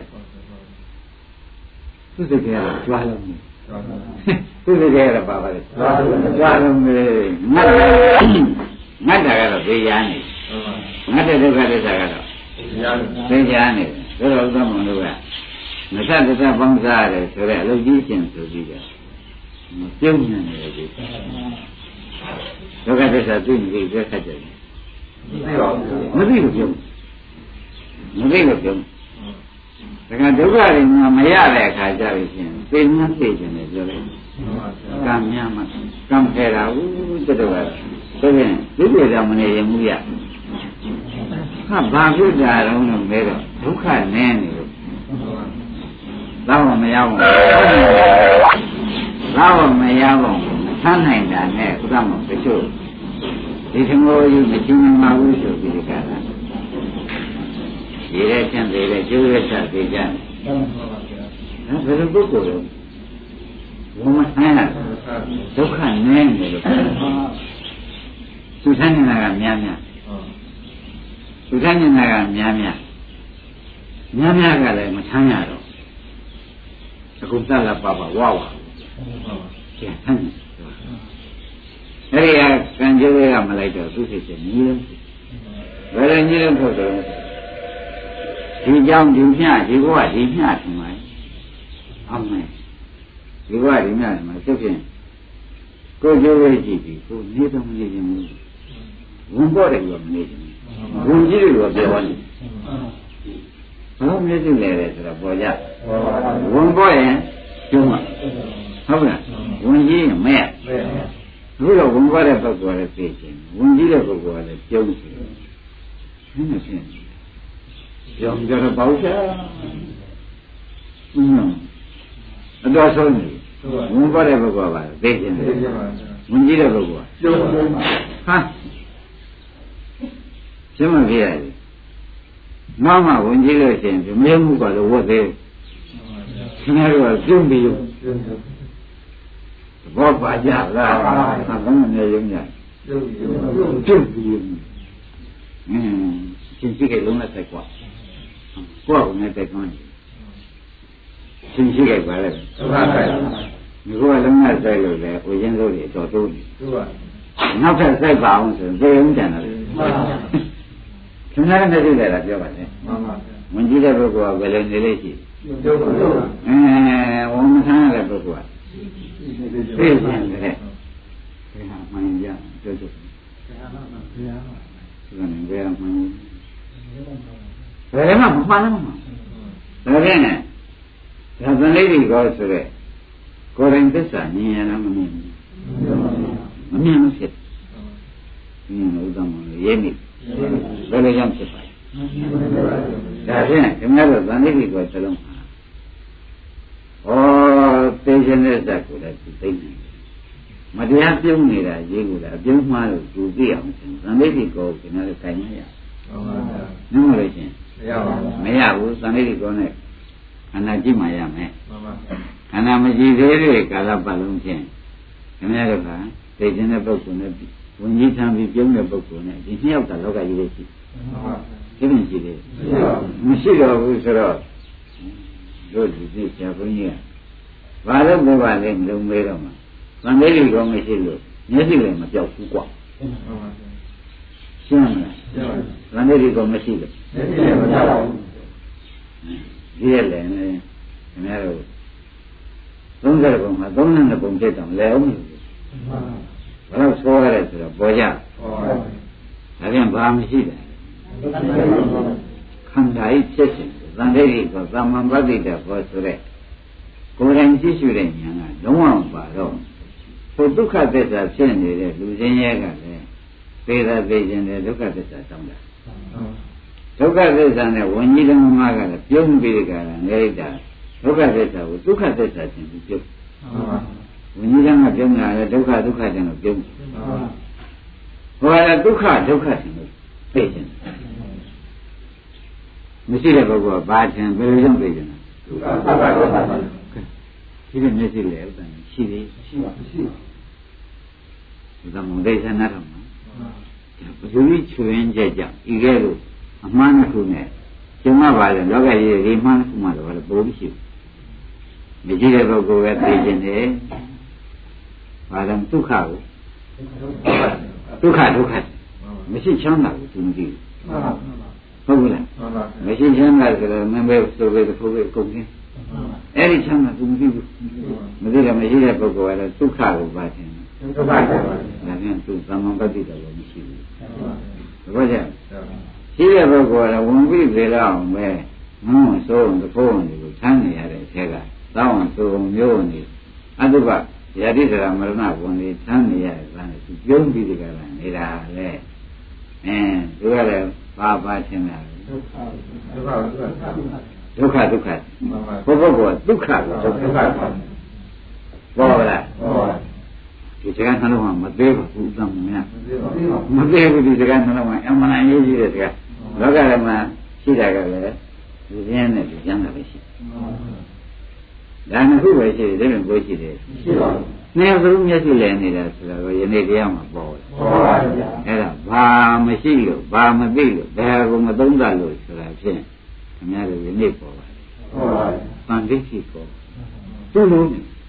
B: သူစကြဲကြွားလုံးသူစကြဲရပါပါလေကြွားလုံးလေငတ်တာကတော့သိရနေငတ်တဲ့ဒုက္ခသစ္စာကတော့သိရနေတယ်ဒါတော့ဥဒ္ဓမတို့ကမသတ္တသပေါင်းစားရတယ်ဆိုတော့အလုပ်ကြီးရှင်ဆိုပြီးတော့မပြုံးနေတယ်ဒီဒုက္ခသစ္စာသိနေပြီခက်တယ်မသိဘူးပြုံးမသိလို့ပြုံးဒါကဒုက္ခတွေမရတဲ့အခါကျလို့ရှိရင်သိမှသိတယ်လို့ပြောလိုက်ကံများမှကံထဲတာဦးတတော်ကဆိုရင်ဒုက္ခကြောင့်မနေရင်မှုရဟာဘာဖြစ်ကြတော့လို့မဲတော့ဒုက္ခနည်းနေလို့တော့မရဘူးတော့မရဘူးဆန်းနိုင်တာနဲ့ဥဒ္ဓမတချို့ဒီသမောကြီးမကျင်းနိုင်ပါဘူးဆိုပြီးဒီကလာရေတဲ့ချင်းသေးတဲ့ကျိုးရဆက်သေးကြတယ်ဒါဘယ်လိုပုဂ္ဂိုလ်လဲဘုမဆန်းရဒုက္ခနည်းနေလို့သူဆန်းနေတာကများများသူဆန်းနေတာကများများများများကလည်းမဆန်းရတော့အခုတတ်လာပါပါဝါဝါကျန်ဆန်းအဲ့ဒီကကံကြိုးတွေကမလိုက်တော့သူဖြစ်ချင်ညီလုံးဘယ်လိုညီလုံးဖို့ဆိုတော့ဒီကြောင့်ဒီမျှဒီဘဝဒီမျှထင်ပါရဲ့အောင်မယ်ဒီဘဝဒီမျှထင်ပါသူဖြင့်ကိုယ်ကြိုးလေးကြည့်ပြီးကိုယ်နေတော့မနေခြင်းဘူးဝန်ပေါ်တယ်ကမနေခြင်းဝန်ကြီးတွေကပြောနေဘာလို့မျက်စိလဲလဲဆိုတော့ပေါ်ကြဝန်ပေါ်ရင်ကျုံးမှာဟုတ်လားဝန်ကြီးရင်မဲ့အခုတော့ဝန်ပေါ်တဲ့ပုဂ္ဂိုလ်လည်းသိခြင်းဝန်ကြီးတဲ့ပုဂ္ဂိုလ်ကလည်းကျုံးတယ်ဟင်းမဖြစ်ကြောင်ကြတော့ပေါ့ရှာอืมအတော်ဆုံးနေဝန်ပေါ်တဲ့ပုဂ္ဂိုလ်ကသိခြင်းတယ်ဝန်ကြီးတဲ့ပုဂ္ဂိုလ်ကကျုံးဟာရှင်းမပြရတယ်မမဝင်ကြည့်လို့ရှိရင်ဒီမြဲမှုကလည်းဝတ်သေးခင်ဗျားတို့ကပြုံးပြီးဘောပါကြလားဘာမှမနေရုံနဲ့ပြုံးပြီးပြုံးပြီးအင်းရှင်းရှိတဲ့လုံးနဲ့တိုက်ကွာကိုယ့်ကိုယ်နဲ့တိုက်ကွာရှင်းရှိတဲ့ပါလေသုခဆိုင်ဒီကောလုံးနဲ့တိုက်လို့လေဥရင်းစိုးတွေတော်တိုးနေသူကနောက်ထပ်စိုက်ပါအောင်ဆိုရင်သေုံကြံတယ်ခင်ဗျားနဲ့တွေ့တယ်လားပြောပါနဲ့မှန်ပါဗျာဝင်ကြည့်တဲ့ပုဂ္ဂိုလ်ကဘယ်လိုနေလဲရှိပြောပါဦးအဲဝန်မဆန်းတဲ့ပုဂ္ဂိုလ်ကသိတယ်တဲ့ဒီဟာမှန်ကြပြောကြဘုရားမှန်ဘုရားမှန်ဘယ်မှန်ဘယ်မှမမှန်လားမမှန်ဒါဖြင့်ဒါသတိကောဆိုတဲ့ကိုယ်တိုင်သစ္စာမြင်ရလားမမြင်ဘူးမမြင်ဘူးဖြစ်ဒီလိုဥဒ္ဒမလို့ရေးမိဘယ်လိုကြောင့်ဖြစ်ပါလဲဒါဖြင့်ခင်ဗျားတို့သံဃိတိကိုစလုံးဟာဩသိခြင်းနဲ့စက်ကိုလည်းသိနေတယ်မတရားပြုံးနေတာရေးကိုလည်းအပြုံးမှားလို့သူသိအောင်သံဃိတိကိုခင်ဗျားတို့ခိုင်မရဟုတ်ပါဘူးနည်းမလို့ချင်းမရပါဘူးမရဘူးသံဃိတိကိုနဲ့ခန္ဓာကြည့်မှရမယ်မှန်ပါခန္ဓာမကြည့်သေးတဲ့ကာလပတ်လုံးချင်းခင်ဗျားတို့ကသိခြင်းတဲ့ပုဂ္ဂိုလ်နဲ့ဝင်ကြီးထမ်းပြီးပြုံးတဲ့ပုဂ္ဂိုလ်နဲ့ဒီနှစ်ယောက်သာလောကကြီးလေးရှိတယ်။ဒီလိုရှိတယ်။မရှိတော့ဘူးဆိုတော့တို့ဒီသိဆရာဘုန်းကြီးကဘာလို့ဘုရားလဲမလုံးမဲတော့မှာ။သံဃာကြီးကောမရှိလို့မျက်စိလည်းမပြောက်ဘူးကွာ။ရှင်းမလား။သံဃာကြီးကောမရှိလို့မျက်စိလည်းမပြောက်ဘူး။ဒီရက်လည်းခင်ဗျားတို့သုံးဆယ်ပုံမှာသုံးနှစ်ပုံဖြစ်တော့လဲအောင်လို့ဘယ်တော့ဆိုရတယ်ဆိုတော့ပေါ်ကြဒါပြန်ဘာမှရှိတယ်ခန္ဓာဤဖြစ်စဉ်သံဃိကသမ္မာပဋိတ္တဘောဆိုတဲ့ကိုယ်တိုင်ကြည့်ရှုတဲ့ဉာဏ်ကလုံးဝမပါတော့ဟိုဒုက္ခသစ္စာဖြစ်နေတဲ့လူချင်းရဲ့ကလည်းသေတာသိခြင်းတဲ့ဒုက္ခသစ္စာတောင်းတာဒုက္ခသစ္စာနဲ့ဝิญဉ္ဇဓမ္မကလည်းပြုံးပြီးကြတာငဲလိုက်တာဒုက္ခသစ္စာကိုဒုက္ခသစ္စာချင်းပြီးပြုံးဝိညာဉ်ကပြုံးတာလေဒုက္ခဒုက္ခတဲ့ကိုပြုံးဟောရဒုက္ခဒုက္ခတဲ့ကိုသိခြင်းမရှိတဲ့ပုဂ္ဂိုလ်ကဘာခြင်းဘယ်လိုကြောင့်သိခြင်းလဲဒုက္ခဒုက္ခဒုက္ခဒီလိုမျက်စိလေဥဒ္ဒံရှိသေးရှိပါရှိပါဥဒ္ဒံမဒေသနာတော်မှာဘယ်လိုချွေင်းကြကြဤကဲ့သို့အမှန်တစ်ခုနဲ့ကျမပါလေလောကကြီးဒီမှန်တစ်ခုမှတော့ဘယ်လိုရှိဘူးမရှိတဲ့ပုဂ္ဂိုလ်ကသိခြင်းတယ်ဘာလဲဒုက္ခကိုဒုက္ခဒုက္ခမရှိချမ်းသာဘူးသူမသိဘူးဟုတ်ဘူးလားမရှိချမ်းသာဆိုတော့မင်းပဲဆိုပဲတစ်ခုပဲကုန်တယ်အဲ့ဒီချမ်းသာသူမသိဘူးမသိတော့မရှိတဲ့ပုဂ္ဂိုလ်ကတော့ဒုက္ခကိုပါခြင်းဒုက္ခပါဒါပြန်သူသမ္မာပတ္တိတော်လည်းမရှိဘူးဘာကြောင့်ရှိတဲ့ပုဂ္ဂိုလ်ကတော့ဝင်ပြီးပြေတော့အောင်ပဲငုံဆိုးတဖိုးဝင်ကိုချမ်းနေရတဲ့အထက်ကတောင်းဆိုးမျိုးနေအတုပယတိစရာမရဏဝင်နေချမ်းနေရတဲ့ဘာလဲသူပြုံးပြီးဒီကလာနေတာလေအင်းသူကလည်းဘာပါချင်းလဲဒုက္ခဒုက္ခဒုက္ခဘုဘကဒုက္ခကိုဒုက္ခပေါ်လားဒီစကားနှလုံးကမသေးဘူးဥဒ္ဒမများမသေးဘူးဒီစကားနှလုံးကအမှန်အရေးကြီးတဲ့စကားလောကထဲမှာရှိတာကလည်းဒီကျင်းနဲ့ဒီကျမ်းတာပဲရှိဒါနှစ်ခုပဲရှိတယ်ဒါနဲ့ကိုရှိတယ်ရှိပါဘူးနေရာစုမျက်စိလည်းနေတာဆိုတော့ယနေ့တရားမှာပေါ်တယ်ပေါ်ပါဗျာအဲ့ဒါဘာမရှိလို့ဘာမသိလို့ဘယ်ကိုမသုံးသပ်လို့ဆိုတာဖြင့်ခင်ဗျားတို့ယနေ့ပေါ်ပါတယ်ပေါ်ပါဗျာပန္တိရှိပေါ်သူ့လုံး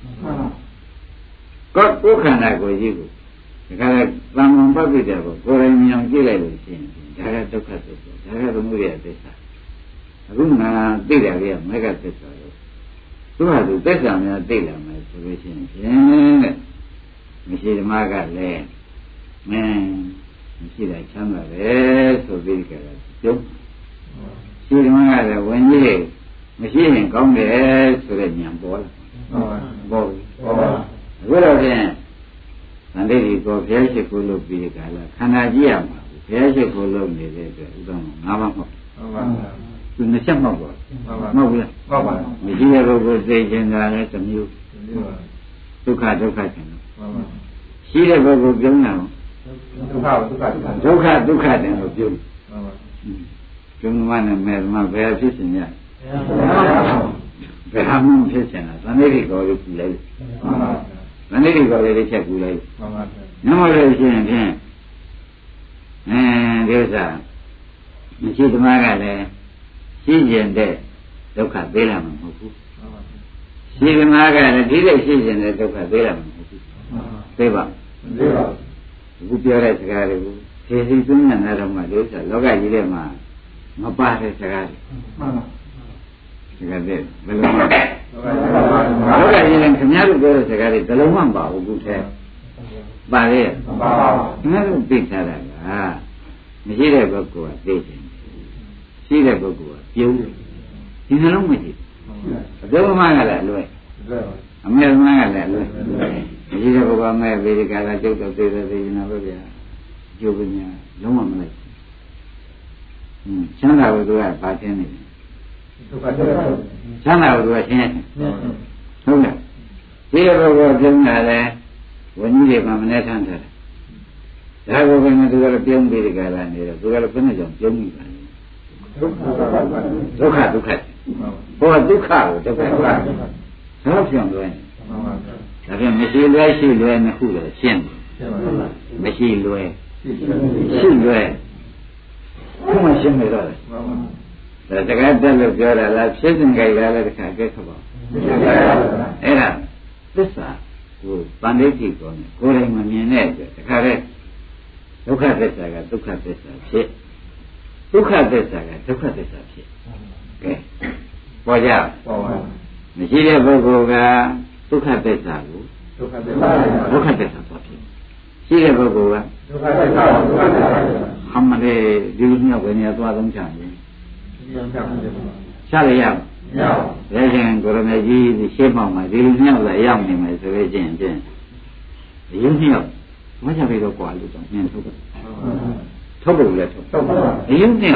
B: ကောကိုခန္ဓာကိုကြီးကိုဒါကလည်းသံဃာပတ်ပြတဲ့ကိုကိုယ်တိုင်မြင်ကြည့်လိုက်လို့ရှိရင်ဒါကဒုက္ခသစ္စာဒါကသမုဒယသစ္စာအခုငါသိတယ်ကမဂ္ဂသစ္စာလို့သူကသူသစ္စာများသိလာမယ်ဆိုလို့ရှိရင်ဖြင့်တဲ့မရှိဓမ္မကလည်းမင်းမရှိတာချမ်းသာတယ်ဆိုပြီးကြတာကျုပ်ရှိဓမ္မကလည်းဝင်ကြီးမရှိရင်ကောင်းတယ်ဆိုတဲ့ဉာဏ်ပေါ်လာပေါ်ပေါ်ပါအခုတော့ဖြင့်သံဃာကြီးကိုဘုရားရှိခိုးလို့ပြီးကြလားခန္ဓာကြီးရမှာဘုရားရှိခိုးလို့နေတဲ့အတွက်ဥဒ္ဒမငါးပါးမဟုတ်ဟုတ်ပါဘူးသူနှစ်ချက်မဟုတ်ပါဘူးမဟုတ်ဘူးလားဟုတ်ပါဘူးမရှိတဲ့ပုဂ္ဂိုလ်သိခြင်းကလည်းတစ်မျိုးဒုက္ခဒုက္ခခြင်းဟုတ်ပါရှိတဲ့ပုဂ္ဂိုလ်ပြုံးတာဒုက္ခဒုက္ခဒုက္ခဒုက္ခတယ်လို့ပြုံးဟုတ်ပါပြုံးမှနဲ့မဲ့မှဘယ်ဖြစ်ခြင်းရဘယ်ဟာမှမဖြစ်ခြင်းလားသံဃာကြီးကိုလို့ပြုလိုက်ဟုတ်ပါသံဃာကြီးကိုလည်းတစ်ချက်ပြုလိုက်ဟုတ်ပါညမလို့ရှိရင်ဖြင့်အဲဒီဥစ္စာမရှိဓမ္မကလည်းရှိကျင်တဲ့ဒုက္ခသေးလာမှာမဟုတ်ဘူးရှိဓမ္မကလည်းဒီလိုရှိကျင်တဲ့ဒုက္ခသေးလာမှာမဟုတ်ဘူးသိပါသိပါအခုပြောတဲ့စကားတွေကိုဖြည့်ဆည်းသွင်းနေတာတော့မှဒီဥစ္စာလောကကြီးထဲမှာမပါတဲ့စကားတွေမှန်ပါစကားတွေဘယ်လိုမှလောကကြီးထဲခင်ဗျားတို့ပြောတဲ့စကားတွေဘယ်လိုမှမပါဘူးခုထဲပါလေမပါပါဘူးခင်ဗျားတို့သိထားတာကမရှိတဲ့ပုဂ္ဂိုလ်ကသိတယ်ရှိတဲ့ပုဂ္ဂိုလ်ကပြုံးဒီနှလုံးမရှိအပြုံးမှကလည်းအလွယ်အမေမှကလည်းအလွယ်မရှိတဲ့ပုဂ္ဂိုလ်မဲ့ဗေဒကာကကျုပ်တော့သိတယ်သိနေတာပဲဗျာကျုပ်ကညာလုံးဝမလိုက်ဟင်းချမ်းသာဘုရားကဘာချင်းနေချမ်းသာဘုရားချင်းဟုတ်လားဒီလိုပုဂ္ဂိုလ်ပြုံးတာလည်းဝိညာဉ်တွေမှာမနေထမ်းထားတယ်ဒါကိုပဲသူကတော့ပြုံးဗေဒကာလာနေတော့သူကတော့ဘယ်နဲ့ကြောင့်ပြုံးမိပါလဲဒုက္ခဒုက္ခဒုက္ခဘောဒုက္ခကိုဒုက္ခဒုက္ခဒါပြောင်းလွယ်ဒါပြန်မရှိလွယ်ရှိလွယ်နှစ်ခုလည်းရှင်းတယ်မရှိလွယ်ရှိလွယ်ခုမှရှင်းနေတော့တယ်ဒါတကယ်တက်လို့ပြောတာလားဖြစ်စဉ်ကြိုက်တာလည်းတစ်ခါကြက်ခပါအဲ့ဒါသစ္စာကိုပန္နိတိကောနဲ့ကိုယ်တိုင်မမြင်တဲ့အတွက်တခါတည်းဒုက္ခသစ္စာကဒုက္ခသစ္စာဖြစ်ဒုက္ခသစ္စာကဒုက္ခသစ္စာဖြစ်ကဲပေါ်ကြပေါ်ပါမရှိတဲ့ပုဂ္ဂိုလ်ကဒုက္ခသစ္စာကိုဒုက္ခသစ္စာဒုက္ခသစ္စာပေါ်ဖြစ်ရှိတဲ့ပုဂ္ဂိုလ်ကဒုက္ခသစ္စာဒုက္ခသစ္စာဟမ်မလေးဒီလိုမျိုးဝင်ရသွားသုံးချင်တယ်ရှားရရမရဘူးဒါချင်းကိုရမေကြီးရှင်းပေါက်မှာဒီလိုမျိုးလည်းရောက်နေမယ်ဆိုလို့ချင်းချင်းဒီလိုမျိုးမချပြီးတော့ကြွားလို့တော့မြင်ထုတ်တယ်ထုတ်ဖို့လည်းထုတ်ထုတ်ပါအရင်နဲ့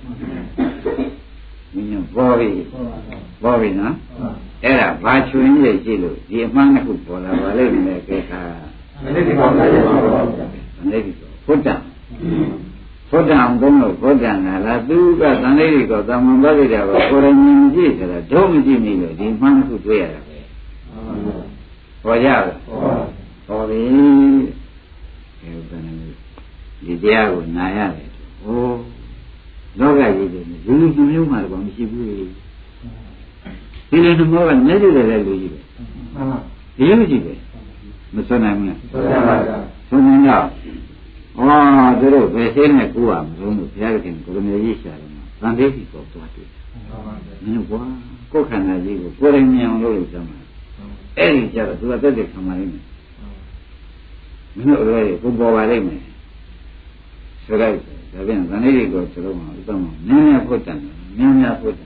B: မင်းဘောပြီဘောပြီနော်အဲ့ဒါဘာချွင်းရရှိလို့ဒီအမှန်တစ်ခုပေါ်လာပါလိမ့်မယ်ကဲခါမနေ့ကပေါ်လာတယ်မနေ့ကဘုဒ္ဓဘုဒ္ဓအောင်သုံးလို့ဘုဒ္ဓနာလားသူကသံဃာကြီးကသမ္မာပဋိဒါကကိုယ်ရမြင်ကြည့်ဆိုတာဒုမကြည့်မိလို့ဒီမှန်တစ်ခုတွေ့ရတာပဲဟောကြလားဟောပြီဒီဘယ်နဲ့ဒီတရားကိုနာရတယ်။ဟိုလောကကြီးတွေလူလူမျိုးမျိုးမှတော့မရှိဘူးလေ။ဒီလိုနှမောကမျက်စိတွေလည်းလူကြီးပဲ။မှန်ပါ။ဒီလိုကြီးပဲ။မစွန့်နိုင်ဘူးလား။စွန့်နိုင်ပါဗျာ။စွန့်နိုင်တော့哦，这个白天呢，过啊，从第二天过了没一下了嘛，咱这几个多对。嗯，我我看那几个，过来年我有什么？哎，你家的都在这里看嘛哩？没有了，不包完了没？是的，这边咱那里个知道吗？知道吗？年年不挣，年年不挣，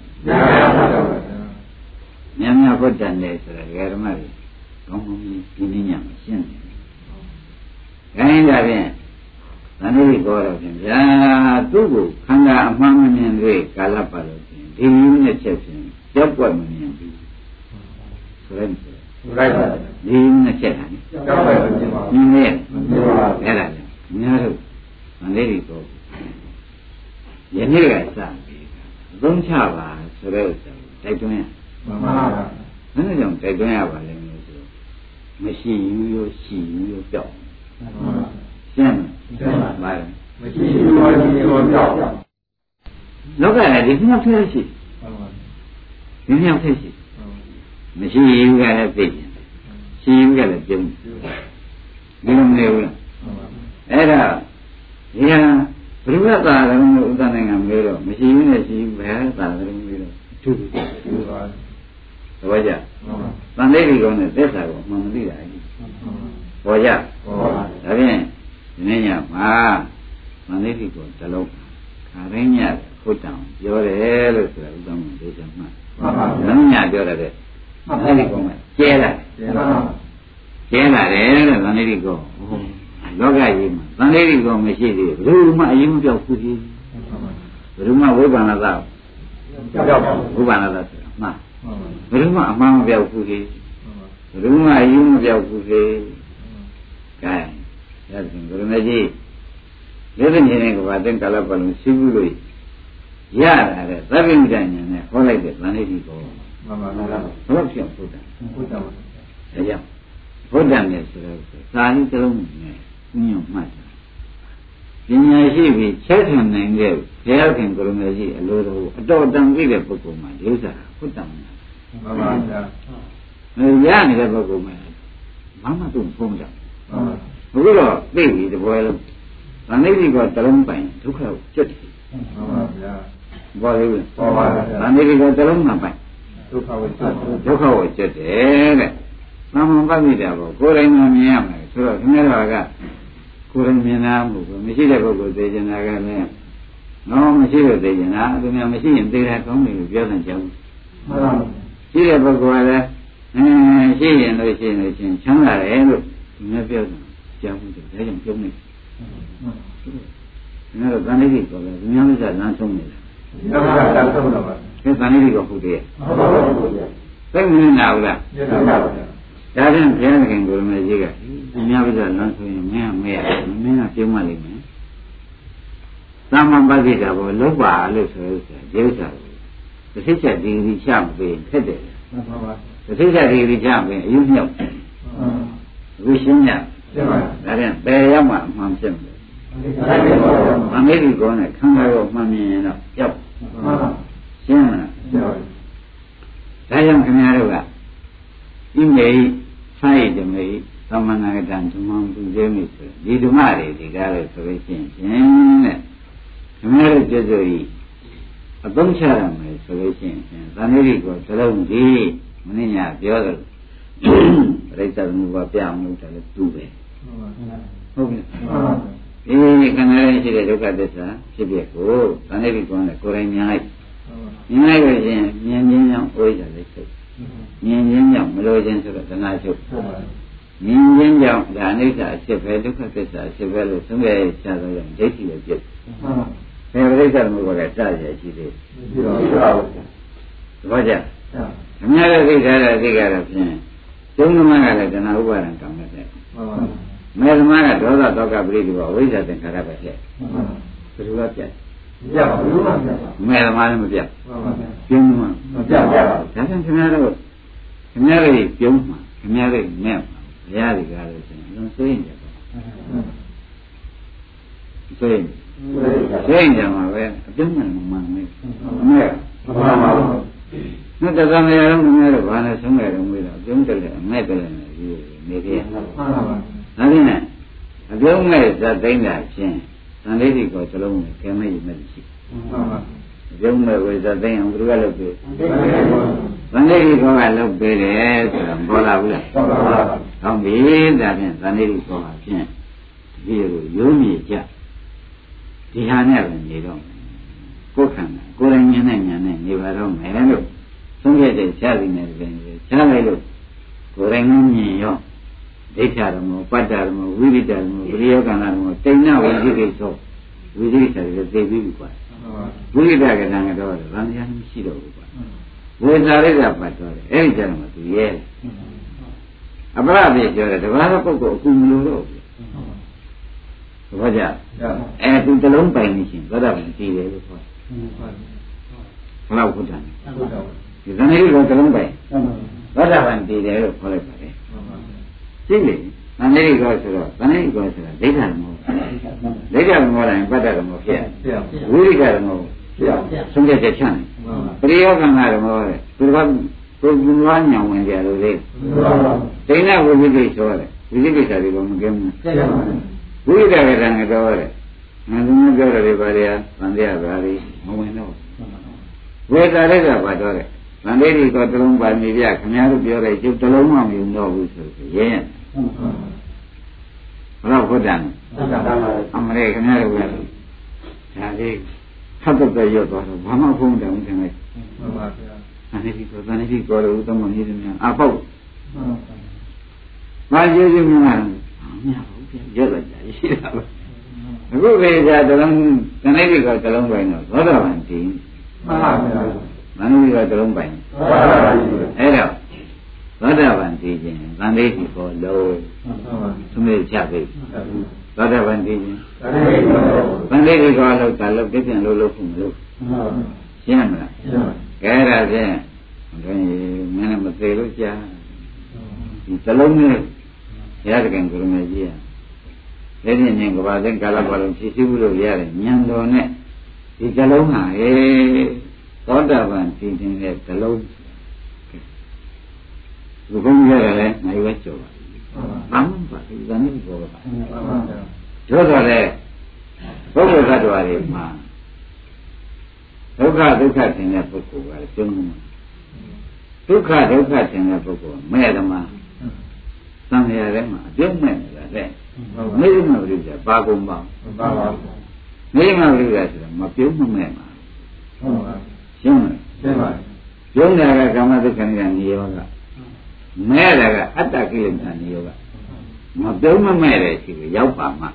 B: 年年不挣的是了，干什么的？刚刚你给你娘信的，赶紧这边，咱那里个了，呀，都不看看妈妈面对干了巴了，第一那些品，要管么面对，是的，是的，第一那些人，因为，来来来，你看这。咱这里头，人这个啥？融洽吧，出来的时候太重要。那那种太重要吧，那个是，没细油有细油有表。现在，嘛的？没细油有表。老板来，你不要客气。你不要客气。没细油个来背，细油个来标，你都没有了。哎呀。你看，不是说打的我打那个没了，没习惯的习惯还打的没了，就是，我讲，咱那里头呢，这啥个慢慢的来，我讲，这边人家嘛，咱那里头这路，看人家不长，有的了是咱们这些嘛，人家叫的的，那里头嘛，接了，接了的，咱那里头。老干部嘛，咱那里个没写的，为嘛也不叫呼吸？为嘛违反了啥？违反了啥？嘛？为嘛妈不要呼吸？为嘛也不要呼吸？哎，要听过没得？有的年那个话，等搞了不能修不了，也来的，这边这年呢，后来的咱那里个，不要想负担，负担，哎呀，负担的时候，啥里都没。你用嘛？今年是比前天那个第二天过了没事，路路到当地的不够嘛，有啥不当嘛？妈妈的，呃，家里的不够嘛，妈妈都碰着。嗯，不过那里的不了，咱那里个德隆班都靠接的。妈妈的，我这个，咱那里个德隆班都靠我接，都靠我接的。妈妈把你的不，过来嘛面嘛，除了听那个。个人面呢，不过没写的不过最近那个呢，我没写的最近啊，怎么样没写人对他讲那个标准讲，写的不过呢，嗯，写人都写都写，抢来来了，那标准讲不就这种讲的，嗯，那个咱那里个了，怎么样是咱送的？那个咱送的嘛，跟咱那里个蝴蝶，这个没拿过来，家庭别人跟过没这个。你要不是能说没有没有没有就嘛里面，咱们把这个我老把老说是就是，这些这里的项目太多了，这些这里的项目有没有？嗯，为什么呀？那点白羊嘛蛮simple的，俺那里讲呢，看到个方面了，要，行了，白羊看见了吧？因为差异就没。咱们那个单从忙不接没事，你都嘛的这个了所谓现现呢，什么的叫做一，啊东起来没所谓现现，咱那里个这个问题，我那家表的，来咱们我表我这个都呗，好不？因为刚才这个就干的啥，这边过，咱那里讲的过来年来，年来个人年年样我一下来说，年年样没落进去了，在哪去？民间讲，咱那啥，西北都看这啥，西北路东北下头人这几个节，嗯，还有这个么过来炸下去的，是吧？我讲，什么样的这个这个的片，中国嘛个在那五百人讲的噻，嗯，没什么个多少多少不离的吧？为啥等看他不写？嗯，不是我讲，讲不嘛？没什么人不讲，讲嘛？讲讲，咱像什么样的，什么样的讲嘛？什么样的没有？家里家里是用摄影的，摄影，摄影讲嘛喂，真的嘛没，没有，那这咱们要用没有话，那什么人没了，用得了，没得了，也没得，那边呢， အပြုံးမဲ့ဇတ်သိမ့်တာဖြင့်သံလေးတွေကိုစလုံးနဲ့ကဲမဲ့ရမဲ့ရှိအပြုံးမဲ့ဝေဇတ်သိမ့်အောင်ဘယ်လိုလုပ်ပေးသံလေးတွေကလုပ်ပေးတယ်ဆိုတော့ပေါ်လာဘူးလားပေါ်ပါပါဟောပြီဒါဖြင့်သံလေးတွေကဖြင့်ဒီလိုရုံးမြေကြဒီဟာနဲ့ပဲနေတော့ကိုယ်ခန္ဓာကိုယ်ရင်ဉာဏ်နဲ့ဉာဏ်နဲ့နေပါတော့မယ်လို့သုံးခဲ့တဲ့ရှားပြီးနေတယ်ရှားလိုက်လို့ကိုယ်ရင်ဉာဏ်ရောဒိဋ္ဌာရမောပတ္တရမောဝိရိတရမောဝိရိယကံရမောတိဏ္ဏဝိသိကိသောဝိသိကိဆိုတဲ့သိပြီးပြီကွာဝိရိတကဏ္ဍကတော့ဗာမယမရှိတော့ဘူးကွာဝေဇာရိကပတ်သွားတယ်အဲ့ဒီကျတော့သူရဲအပရပြေပြောတယ်တပါးသောပုဂ္ဂိုလ်အခုမလို့တော့ဘူးဘာကြအဲသူတလုံးပိုင်နေရှင်သောတာပန်တည်တယ်လို့ခေါ်တယ်ဘယ်လောက်ဟုတ်တယ်ဒီဇဏိကိုတလုံးပိုင်သောတာပန်တည်တယ်လို့ခေါ်လိုက်ပါတယ်သိလေသံဃိကောဆိုတော့သံဃိကောဆိုတာဒိဋ္ဌာမောဒိဋ္ဌာမောတိုင်းပတ္တရမောဖြစ်ဝိရိကရမောဆုံးဖြတ်ချက်ချမ်းပရိယောကံကရမောတဲ့သူကကိုယ်ကညောင်းညောင်းဝင်ကြလို့လေဒိဋ္ဌဝိသိကိဆိုတယ်ဝိသိကိစာတွေကမကင်းဘူးဝိရိကရတံကတော့တဲ့ငါတို့ပြောတယ်ပါလေသံဃာပါလေမဝင်တော့ဝေတာရကပါတော့တဲ့သံဃိကောတလုံးပါနေပြခင်ဗျားတို့ပြောတဲ့ကျုပ်တလုံးမှမယူတော့ဘူးဆိုရဲရဲ့ဘယ်တော့ဟုတ်တယ်အမရေခင်ဗျားတို့ကဒါလေးဖတ်တော့ရွတ်သွားတော့ဘာမှဖုံးတယ်ဦးခင်ဗျာမှန်ပါဗျာသံဃိကောသံဃိကောလို့သမဏေတွေများအပေါက်မကျေးဇူးများများဘူးပြရွတ်လိုက်ကြရှိတာပဲအခုခေတ်ကတလုံးသံဃိကောတလုံးပိုင်းတော့သောတာပန်တည်မှန်ပါဗျာသံဃိကောတလုံးပိုင်းမှန်ပါဗျာအဲ့တော့သောတာပန်တည်ခြင်းသံဃိကောလုံးသူမေချပြီသောတာပန်တည်ခြင်းသံဃိကောလုံးကလုံးပြည့်ပြန်လို့လို့ခုမလို့ရှင်းမလားကဲဒါဖြင့်ဒါမင်းလည်းမသေးလို့ကြားဒီသလုံးနဲ့ဘုရားတခင်ကိုရမေကြီးอ่ะလက်နဲ့ဉာဏ်ကဘာသိကာလပါလုံးဖြည့်ဆည်းလို့ရတယ်ဉာဏ်တော်နဲ့ဒီသလုံးဟာဟဲ့သောတာပန်တည်ခြင်းတဲ့သလုံးဘုကုန်းရတယ်လေနိုင်ဝဲကြော်ပါဘာမှမပါဘူးဇာနေဘောပါပြောတော့လေပုဂ္ဂိုလ်သတ္တဝါတွေမှာဒုက္ခဒုက္ခသင်တဲ့ပုဂ္ဂိုလ်ကကျုံးမှာဒုက္ခဒုက္ခသင်တဲ့ပုဂ္ဂိုလ်မဲ့ဓမ္မသံဃာထဲမှာအပြုံးမဲ့နေတာလေမိမ္မာဝိရိယပါကုန်ပါပါပါမိမ္မာဝိရိယဆိုတာမပြုံးမမဲ့ပါဟုတ်ပါရှင်းမလားရှင်းပါပြုံးတာကကာမဒုက္ခနိရောဓနိရောဓမဲ့တာကအတ္တကိလေသာနိရောဓမပြုံးမမဲ့တဲ့ရှိကိုရောက်ပါမှ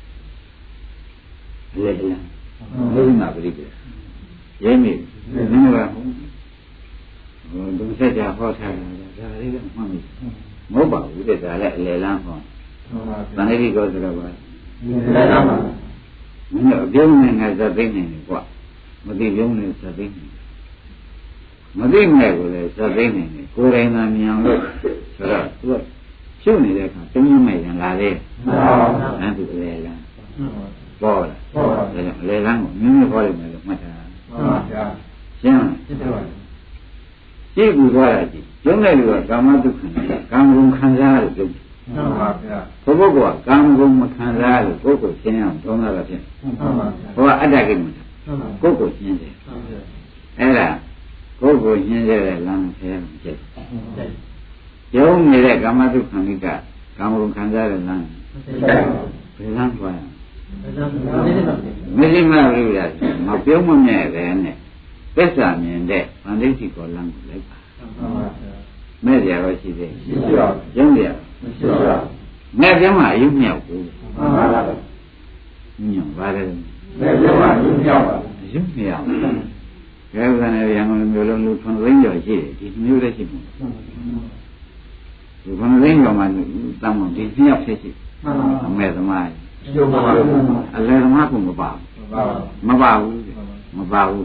B: လေလေမိမ္မာဝိရိယရင်းမိမင်းကဟိုဒုစက်ကြဟောထားတာဒါလေးကမှတ်မိမဟုတ်ပါဘူးတဲ့ဒါလည်းအလယ်လမ်းဟောသံဃိကောဆိုတော့ပါအလယ်လမ်းပါမင်းတို့အပြုံးနဲ့ငါဇတ်သိနေတယ်ကွာမသိပြုံးနဲ့ဇတ်သိနေမသိမဲ့ကိုလည်းဇတ်သိနေတယ်ကိုယ်တိုင်သာမြန်လို့ဆိုတော့သူကရှုပ်နေတဲ့အခါတမျိုးမဲ့ရင်လာတယ်မှန်ပါဘူးအဲ့ဒီအလယ်လမ်းပေါ်လာပေါ်လာဒါကြောင့်အလယ်လမ်းကိုမြင်းမြဟောလိုက်မယ်လို့မှတ်တာမှန်ပါဗျာရှင်းလားရှင်းပါပြီကြည့်ပြီးသွားတာကြည့်ကျုံးတဲ့လူကကာမဒုက္ခနဲ့ကာမဂုဏ်ခံစားရတယ်ကျုံးမှန်ပါဗျာဘုဘကကာမဂုဏ်မခံစားလို့ကိုယ်ကိုရှင်းအောင်သုံးရတာဖြစ်မှန်ပါဗျာဟောအတ္တကိမကိုယ်ကိုရှင်းတယ်ဟုတ်ကဲ့အဲ့ဒါကိုယ်ကိုရှင်းတဲ့လမ်းဆဲမှာကျက်ကျုံးနေတဲ့ကာမဒုက္ခနိကကာမဂုဏ်ခံစားတဲ့လမ်းဘယ်လမ်းသွားရမရှိမလို့ရမပြုံးမမြဲပဲနဲ့သစ္စာမြင်တဲ့ဗန္ဓိတိကောလမ်းကိုလိုက်ပါမဲ့ကြရောရှိသေးရှိပါဘူးရုံးရမရှိပါဘူးမဲ့ပြောင်းမှအယုမြောက်ဘူးမှန်ပါပါညောပါတယ်မဲ့ပြောင်းမှအယုမြောက်ပါအယုမြောက်ကဲဥစ္စာနဲ့ရံကုန်မျိုးလုံးလူထွန်းသိန်းကျော်ရှိတယ်ဒီမျိုးလည်းရှိမှာဒီထွန်းသိန်းကျော်မှာတမ်းမှဒီနှစ်ယောက်ဖြစ်ရှိမှန်ပါမဲ့သမားရုံးပါအလဲသမားကမပါဘူးမပါဘူးမပါဘူး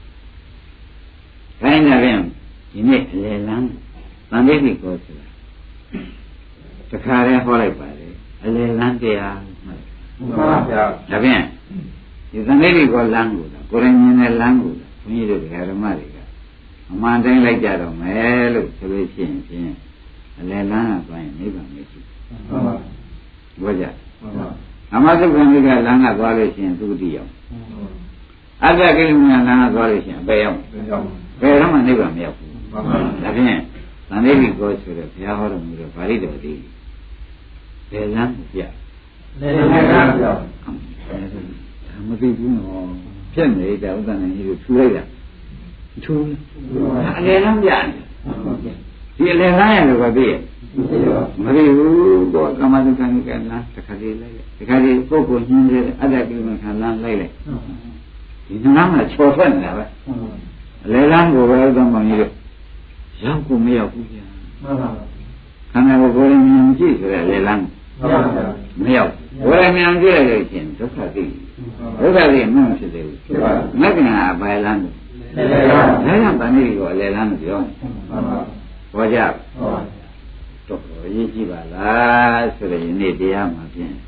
B: ခိုင်းတယ်ပြန်ဒီနေ့အလေလန်းသံဃိကောဆိုတာတခါတည်းဟောလိုက်ပါလေအလေလန်းတရားမှတ်ပါဗျာဒါပြန်ဒီသံဃိကောလန်းကိုကိုယ်ရင်မြင်တဲ့လန်းကိုဘုန်းကြီးတို့ဓမ္မတွေကအမှန်တိုင်းလိုက်ကြတော့မယ်လို့ဆိုလို့ရှိရင်ဖြင့်အလေလန်းကသွားရင်နိဗ္ဗာန်မရှိဘူးဟုတ်ပါဘူးကြကာမတုခံမိကလမ်းကသွားလို့ရှိရင်သူတိရောက်အတ္တကိလေသာလမ်းကသွားလို့ရှိရင်ဘယ်ရောက်ဘယ်တော့မှနိဗ္ဗာန်မရောက်ဘူးဒါဖြင့်သံဃိတိကောဆိုတဲ့ဘုရားဟောတော်မူတဲ့ဗာလိတော်ဒီဘယ်လမ်းကိုပြလဲလမ်းပြဒါမသိဘူးနော်ဖြစ်နေတဲ့ဥဒ္ဒနာကြီးကိုထူလိုက်တာထူအလေလမ်းပြဒီအလေလမ်းရလို့ပဲပြည့်မသိဘူးတော့ကာမတုခံမိကလမ်းတစ်ခါလေးလိုက်တခါလေးပုဂ္ဂိုလ်ညင်းတဲ့အတ္တကိလေသာလမ်းလိုက်လိုက်ဒီနားမှာချော်ထွက်နေတာပဲအလေလမ်းကိုပဲဥဒ္ဒမောင်ကြီးတို့ရောက်ကိုမရောက်ဘူးဗျာမှန်ပါပါခန္ဓာကိုယ်ကိုယ်မြင်ကြည့်ဆိုတဲ့လေလမ်းမရောက်ကိုယ်မြင်ကြည့်လိုက်လို့ရှင်ဒုက္ခသိဒုက္ခသိမှမဖြစ်သေးဘူးမက္ကနာအပိုင်လမ်းကိုဒါကြောင့်ဗာဏိကိုအလေလမ်းကိုပြောဟောကြတော့အရေးကြီးပါလားဆိုတဲ့ယနေ့တရားမှာဖြင့်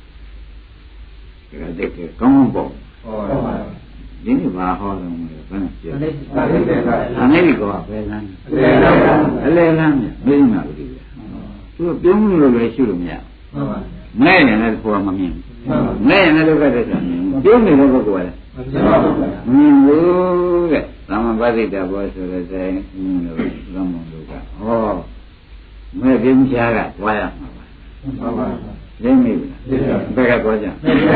B: ဒါကတည်းကကောင်းပေါ့ဒီနေ့ဘာဟောတော့မလဲဘယ်နဲ့ပြောလဲအနိဋ္ဌကောဘယ်လမ်းအလေလမ်းမင်းမှာလို့ဒီသူပြုံးလို့လည်းရှိလို့မရမဲ့ရင်လည်းကိုယ်မမြင်မဲ့ရင်လည်းဒုက္ခသစ္စာမြင်ပြုံးနေတဲ့ပုဂ္ဂိုလ်ကလည်းမြင်လို့တဲ့သမ္မာပဋိတ္တဘောဆိုတဲ့ဆိုင်မြင်လို့သမ္မာလို့ကဟောမဲ့ပြင်းချာကတွားရမှာပါဟုတ်ပါဘူးရင်းမိဘူးဘယ်ကတွားကြ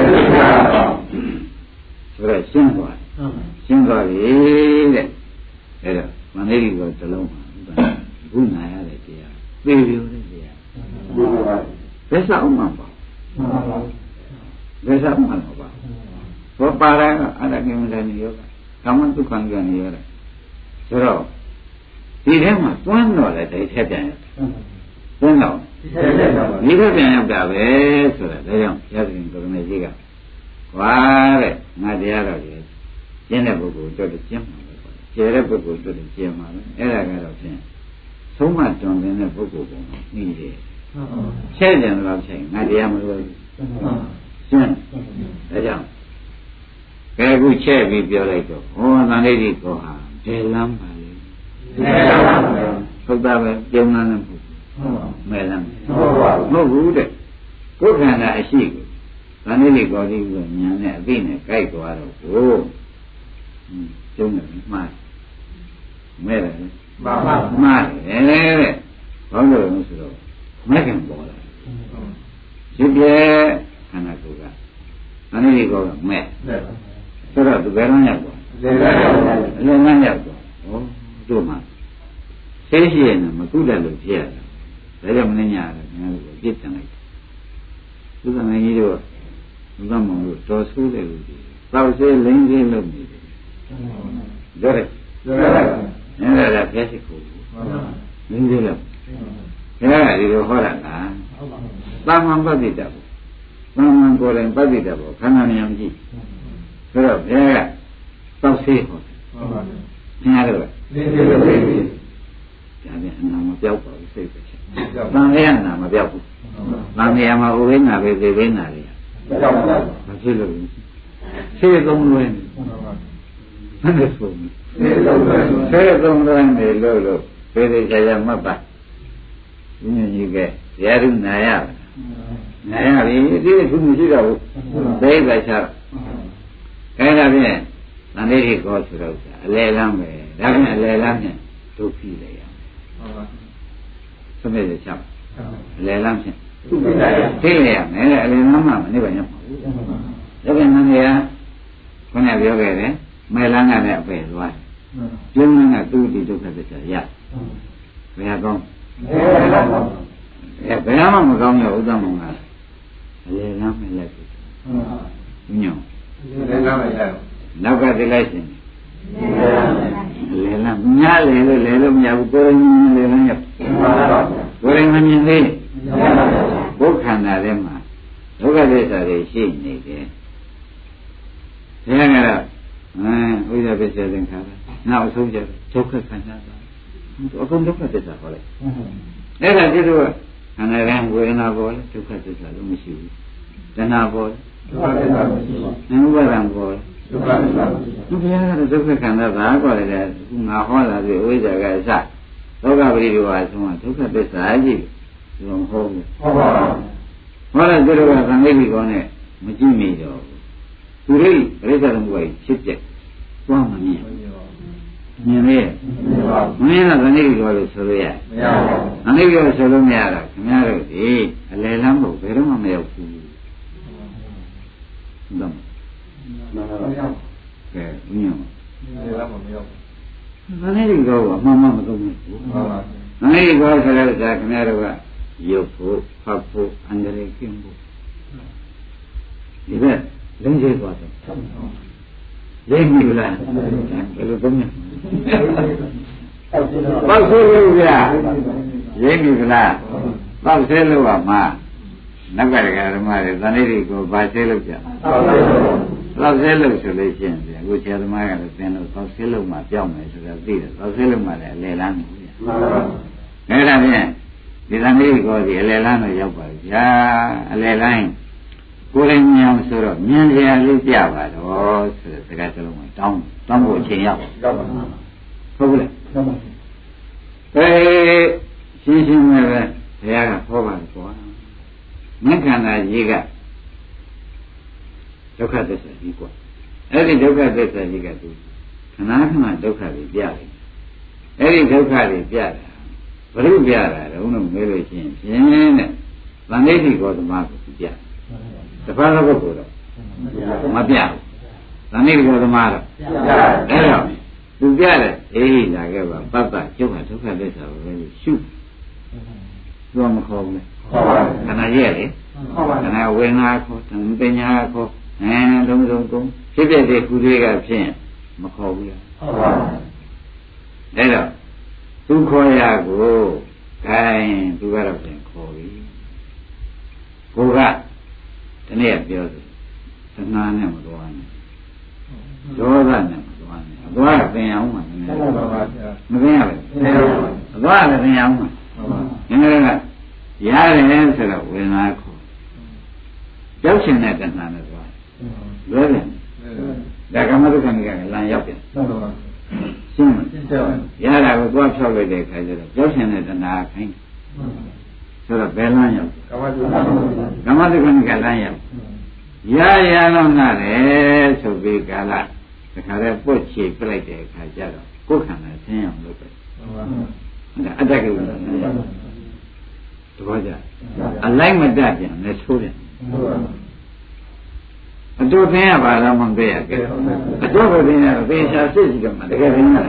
B: ဆိုတော့ရှင်းသွားရှင်းသွားပြီတဲ့အဲ့တော့မန္တလေးကိုတစ်လုံးမှာခုနာရတဲ့တရားသေပြောတဲ့တရားဘယ်စားအောင်မှာပါဘယ်စားအောင်မှာပါဘောပါရအရကိမတဏိယောကာမတုခံကြနေရတယ်ဆိုတော့ဒီထဲမှာတွန်းတော့လေတိတ်ထက်ပြန်ရတွန်းတော့ဒီထက်ပြန်ရောက်တာပဲဆိုတာဒါကြောင့်ရသခင်ကိုရမေကြီးကဝါတဲ့ငါတရားတော်ကြီးကျင့်တဲ့ပုဂ္ဂိုလ်တို့ကျင့်မှာပဲကျဲတဲ့ပုဂ္ဂိုလ်တို့ကျင့်မှာပဲအဲ့ဒါကတော့ဖြင့်သုံးမတွန်တဲ့ပုဂ္ဂိုလ်ပုံမှာနှီးတယ်ချဲ့တယ်တော့ဖြင့်ငါတရားမလို့ကျင့်ဒါကြောင့်ကဲခုချဲ့ပြီးပြောလိုက်တော့ဟောသံဃိတိကောဟာဒေလမ်းပါလေဟုတ်တာပဲကျုံနာနဲ့မဟုတ်မဲလမ်းမဟုတ်ဘူးတဲ့ကိုယ်ခန္ဓာအရှိကိုသံဃိတိကောဒီကိုညာနဲ့အသိနဲ့ကြိုက်သွားတော့ကိုကျုံတယ်မှားမဲတယ်မှားပါမှားတယ်တဲ့ဘာလို့လဲဆိုတော့မဲခင်ပေါ်လာဒီပြဲခန္ဓာကိုယ်ကသံဃိတိကောကမဲဆိုတော့သူဘယ်တော့ရောက်သွားလဲလဲလဲရောက်သွားဟောတို့မှာဆေးရှိရင်မကုတတ်လို့ဖြစ်ရတယ်ဒါကြောင့်မင်းညာတယ်ငါတို့ကိုပြစ်တင်လိုက်သူကမင်းကြီးတို့ဘုရားမောင်တို့တော်ဆိုးတယ်လို့ဒီတောက်ဆေးလိမ့်ဆေးလုပ်နေတယ်ဒါရအဲ့ဒါကပြည့်စုံကိုလိမ့်ဆေးလို့အဲ့ဒါဒီလိုဟောတာကသာမန်ပဋိတ္တဘောသာမန်ကိုယ်တိုင်ပဋိတ္တဘောခန္ဓာဉာဏ်ကြည့်ဆိုတော့ဘယ်ကတောက်ဆေးဟောဟုတ်ပါဘူး။ညာတော့သိသိလို့သိပြီ။ဒါပြန်အနာမပြောက်ပါဘူးစိတ်ပဲ။တန်ရနာမပြောက်ဘူး။တန်ရမှာဥဝိနာပဲသေဝိနာတွေ။ပြောက်ပါဘူး။မဖြစ်လို့ဆေးသုံးလွင်။ဟုတ်တယ်ဆို။ဆေးသုံးလွင်ဆေးသုံးလွင်နေလို့လို့သေသေးချာချာမှတ်ပါ။ဒီနေ့ကြီးကရာထုနာရ။နာရပြီဒီလိုသူမရှိတော့ဘူး။သိပဲချာ။အဲ့ဒါဖြင့်သံဃိတိကောဆိုတော့အလေလမ်းပဲဒါဖြင့်အလေလမ်းနဲ့ဒုက္ခိလေရဟုတ်ပါသမီးတွေချက်အလေလမ်းဖြင့်ဒုက္ခိလေရသိလေရမယ်အလေလမ်းမှမနေပါနဲ့ဒါဖြင့်နန္ဒရာခုနပြောခဲ့တယ်မဲလမ်းကလည်းအပယ်သွားတယ်ကျင်းလမ်းကသူတိဒုက္ခသစ္စာရဘယ်ကောင်းအဲဘယ်မှမကောင်းရောဥဒ္ဒမောင်ကအလေလမ်းပဲလိုက်ပြီညောလေလမ်းပဲလိုက်နောက်ကသိလိုက်ရှင်လေလမ်းညားလေလို့လေလို့မရဘူးကိုယ်ရင်းလေလမ်းရောက်ကိုယ်ရင်းမမြင်သေးဘုခန္ဓာထဲမှာဒုက္ခသစ္စာတွေရှိနေတယ်ဒါကတော့အဲဥဒ္ဒပစ္စယသင်္ခါရနောက်အဆုံးကျဒုက္ခခန္ဓာပါအကုန်ဒုက္ခသစ္စာဟောလိုက်အဲ့ဒါကျတော့ခန္ဓာကဝေဒနာပေါ်ဒုက္ခသစ္စာလုံးမရှိဘူးတဏှာပေါ်ဒုက္ခသစ္စာမရှိဘူးဥပါဒံပေါ်ဒုက္ခသစ္စာမရှိဘူးဘုရားကတော့ဒုက္ခခန္ဓာဘာခေါ်လဲငါဟောတာဆိုဝိဇ္ဇာကအစဒုက္ခပရိဒီဝါဆုံးကဒုက္ခသစ္စာကြီးဒီလိုမဟုတ်ဘူးဟုတ်ပါဘူးဟဟောတဲ့သူတို့ကသံဃိကောနဲ့မကြည့်မိတော့သူတို့ပရိစ္ဆေသမုပ္ပါဒ်ဖြစ်ပြသွားမမြင်မြင်လေမင်းကသံဃိကောလို့ဆိုလို့ရမရဘူးသံဃိကောဆိုလို့မရတော့ခင်ဗျားတို့ဒီအလယ်လမ်းဖို့ဘယ်တော့မှမရောက်ဘူးဟုတ်တယ်မှန်ပါပါကဲဘုရားအလယ်လမ်းမရောက်ဘူးသံဃိကောကအမှန်မှမသုံးဘူးဟုတ်ပါဘူးသံဃိကောဆိုတဲ့ဥစ္စာခင်ဗျားတို့ကရုပ်ဖို့ဖတ်ဖို့အန္တရာယ်ကင်းဖို့ဒီဘက်လင်းကျသွားတယ်လိမ့်ပြီလားဘယ်လိုသုံးလဲပေါ့ဆိုလို့ဗျာရိမ့်ပြီလားပေါ့ဆဲလို့ပါမနောက်ကတကဓမ္မတွေသန္တိတွေကိုဗာဆဲလို့ကြပေါ့ဆဲလို့ဆိုလို့ရှိရင်ဗျာအခုဆရာသမားကလည်းသင်လို့ပေါ့ဆဲလို့မှပြောင်းမယ်ဆိုတော့သိတယ်ပေါ့ဆဲလို့မှလည်းအလေလမ်းဘူးဗျာအဲ့ဒါဖြင့်ဒီသံဃိကောဒီအလယ်လမ်းတော့ရောက်ပါပြီဗျာအလယ်လမ်းကိုယ်တိုင်မြင်အောင်ဆိုတော့မြင်ကြရလေးပြပါတော့ဆိုတဲ့စကားစလုံးကတောင်းတောင်းဖို့အချိန်ရောက်ရောက်ပါဟုတ်ဘူးလားရောက်ပါအဲရှင်းရှင်းပဲဘုရားကဟောပါတယ်ကွာမက္ခန္ဓာကြီးကဒုက္ခသစ္စာကြီးကွာအဲ့ဒီဒုက္ခသစ္စာကြီးကသူခဏခဏဒုက္ခတွေပြတယ်အဲ့ဒီဒုက္ခတွေပြတာဘုရုပြတာတော့ဦးလို့မေးလို့ရှိရင်ဖြင်းတဲ့သံဃိတိကောသမားကိုပြတပတ်တော့ပုဂ္ဂိုလ်တော့မပြဘူးသံဃိတိကောသမားတော့အဲ့တော့သူပြတယ်အေးလာခဲ့ပါပပ္ပကျုပ်ကဒုက္ခသစ္စာကိုပဲရှုသူကမခေါ်ဘူးလေခေါ်ပါဘူးခဏရဲ့လေခေါ်ပါခဏဝေဒနာခေါ်သံပညာခေါ်အဲလုံးလုံးကုန်ဖြစ်ဖြစ်တဲ့ကုတွေကဖြင့်မခေါ်ဘူးလားခေါ်ပါဘူးအဲ့တော့သူခေါ်ရကိုခိုင်းသူကတော့ပြန်ခေါ်ပြီကိုကဒီနေ့ပြောတယ်သနာနဲ့မတော်နဲ့ဒေါသနဲ့မတော်နဲ့အသွားကသင်အောင်မှာနည်းနည်းမသင်ရဘူးအသွားကသင်အောင်မှာနည်းနည်းကရတယ်ဆိုတော့ဝေဒနာခေါ်ကြောက်ရှင်တဲ့တဏှာနဲ့သွားလွဲတယ်ဒါကမ္မဒုက္ခနိကလမ်းရောက်ပြန်ရှင်းရတာကိုသွားဖြောက်လိုက်တဲ့အခါကျတော့ကြောက်ရှင်တဲ့တဏှာခိုင်းဆိုတော့ဘယ်လမ်းရောက်ကမ္မဒုက္ခနိကလမ်းရောက်ရရတော့ငါတယ်ဆိုပြီးကာလတခါတည်းပွတ်ချေပြလိုက်တဲ့အခါကျတော့ကိုယ်ခန္ဓာဆင်းအောင်လုပ်တယ်ဒါအတ္တကိလေသာတဘောကြအလိုက်မတတ်ပြန်လဲဆိုးပြန်အတူသင်ရပါလားမသိရခဲ့အတူပဲသင်ရတော့သေချာစစ်ကြည့်ကြမှာတကယ်သင်ရတယ်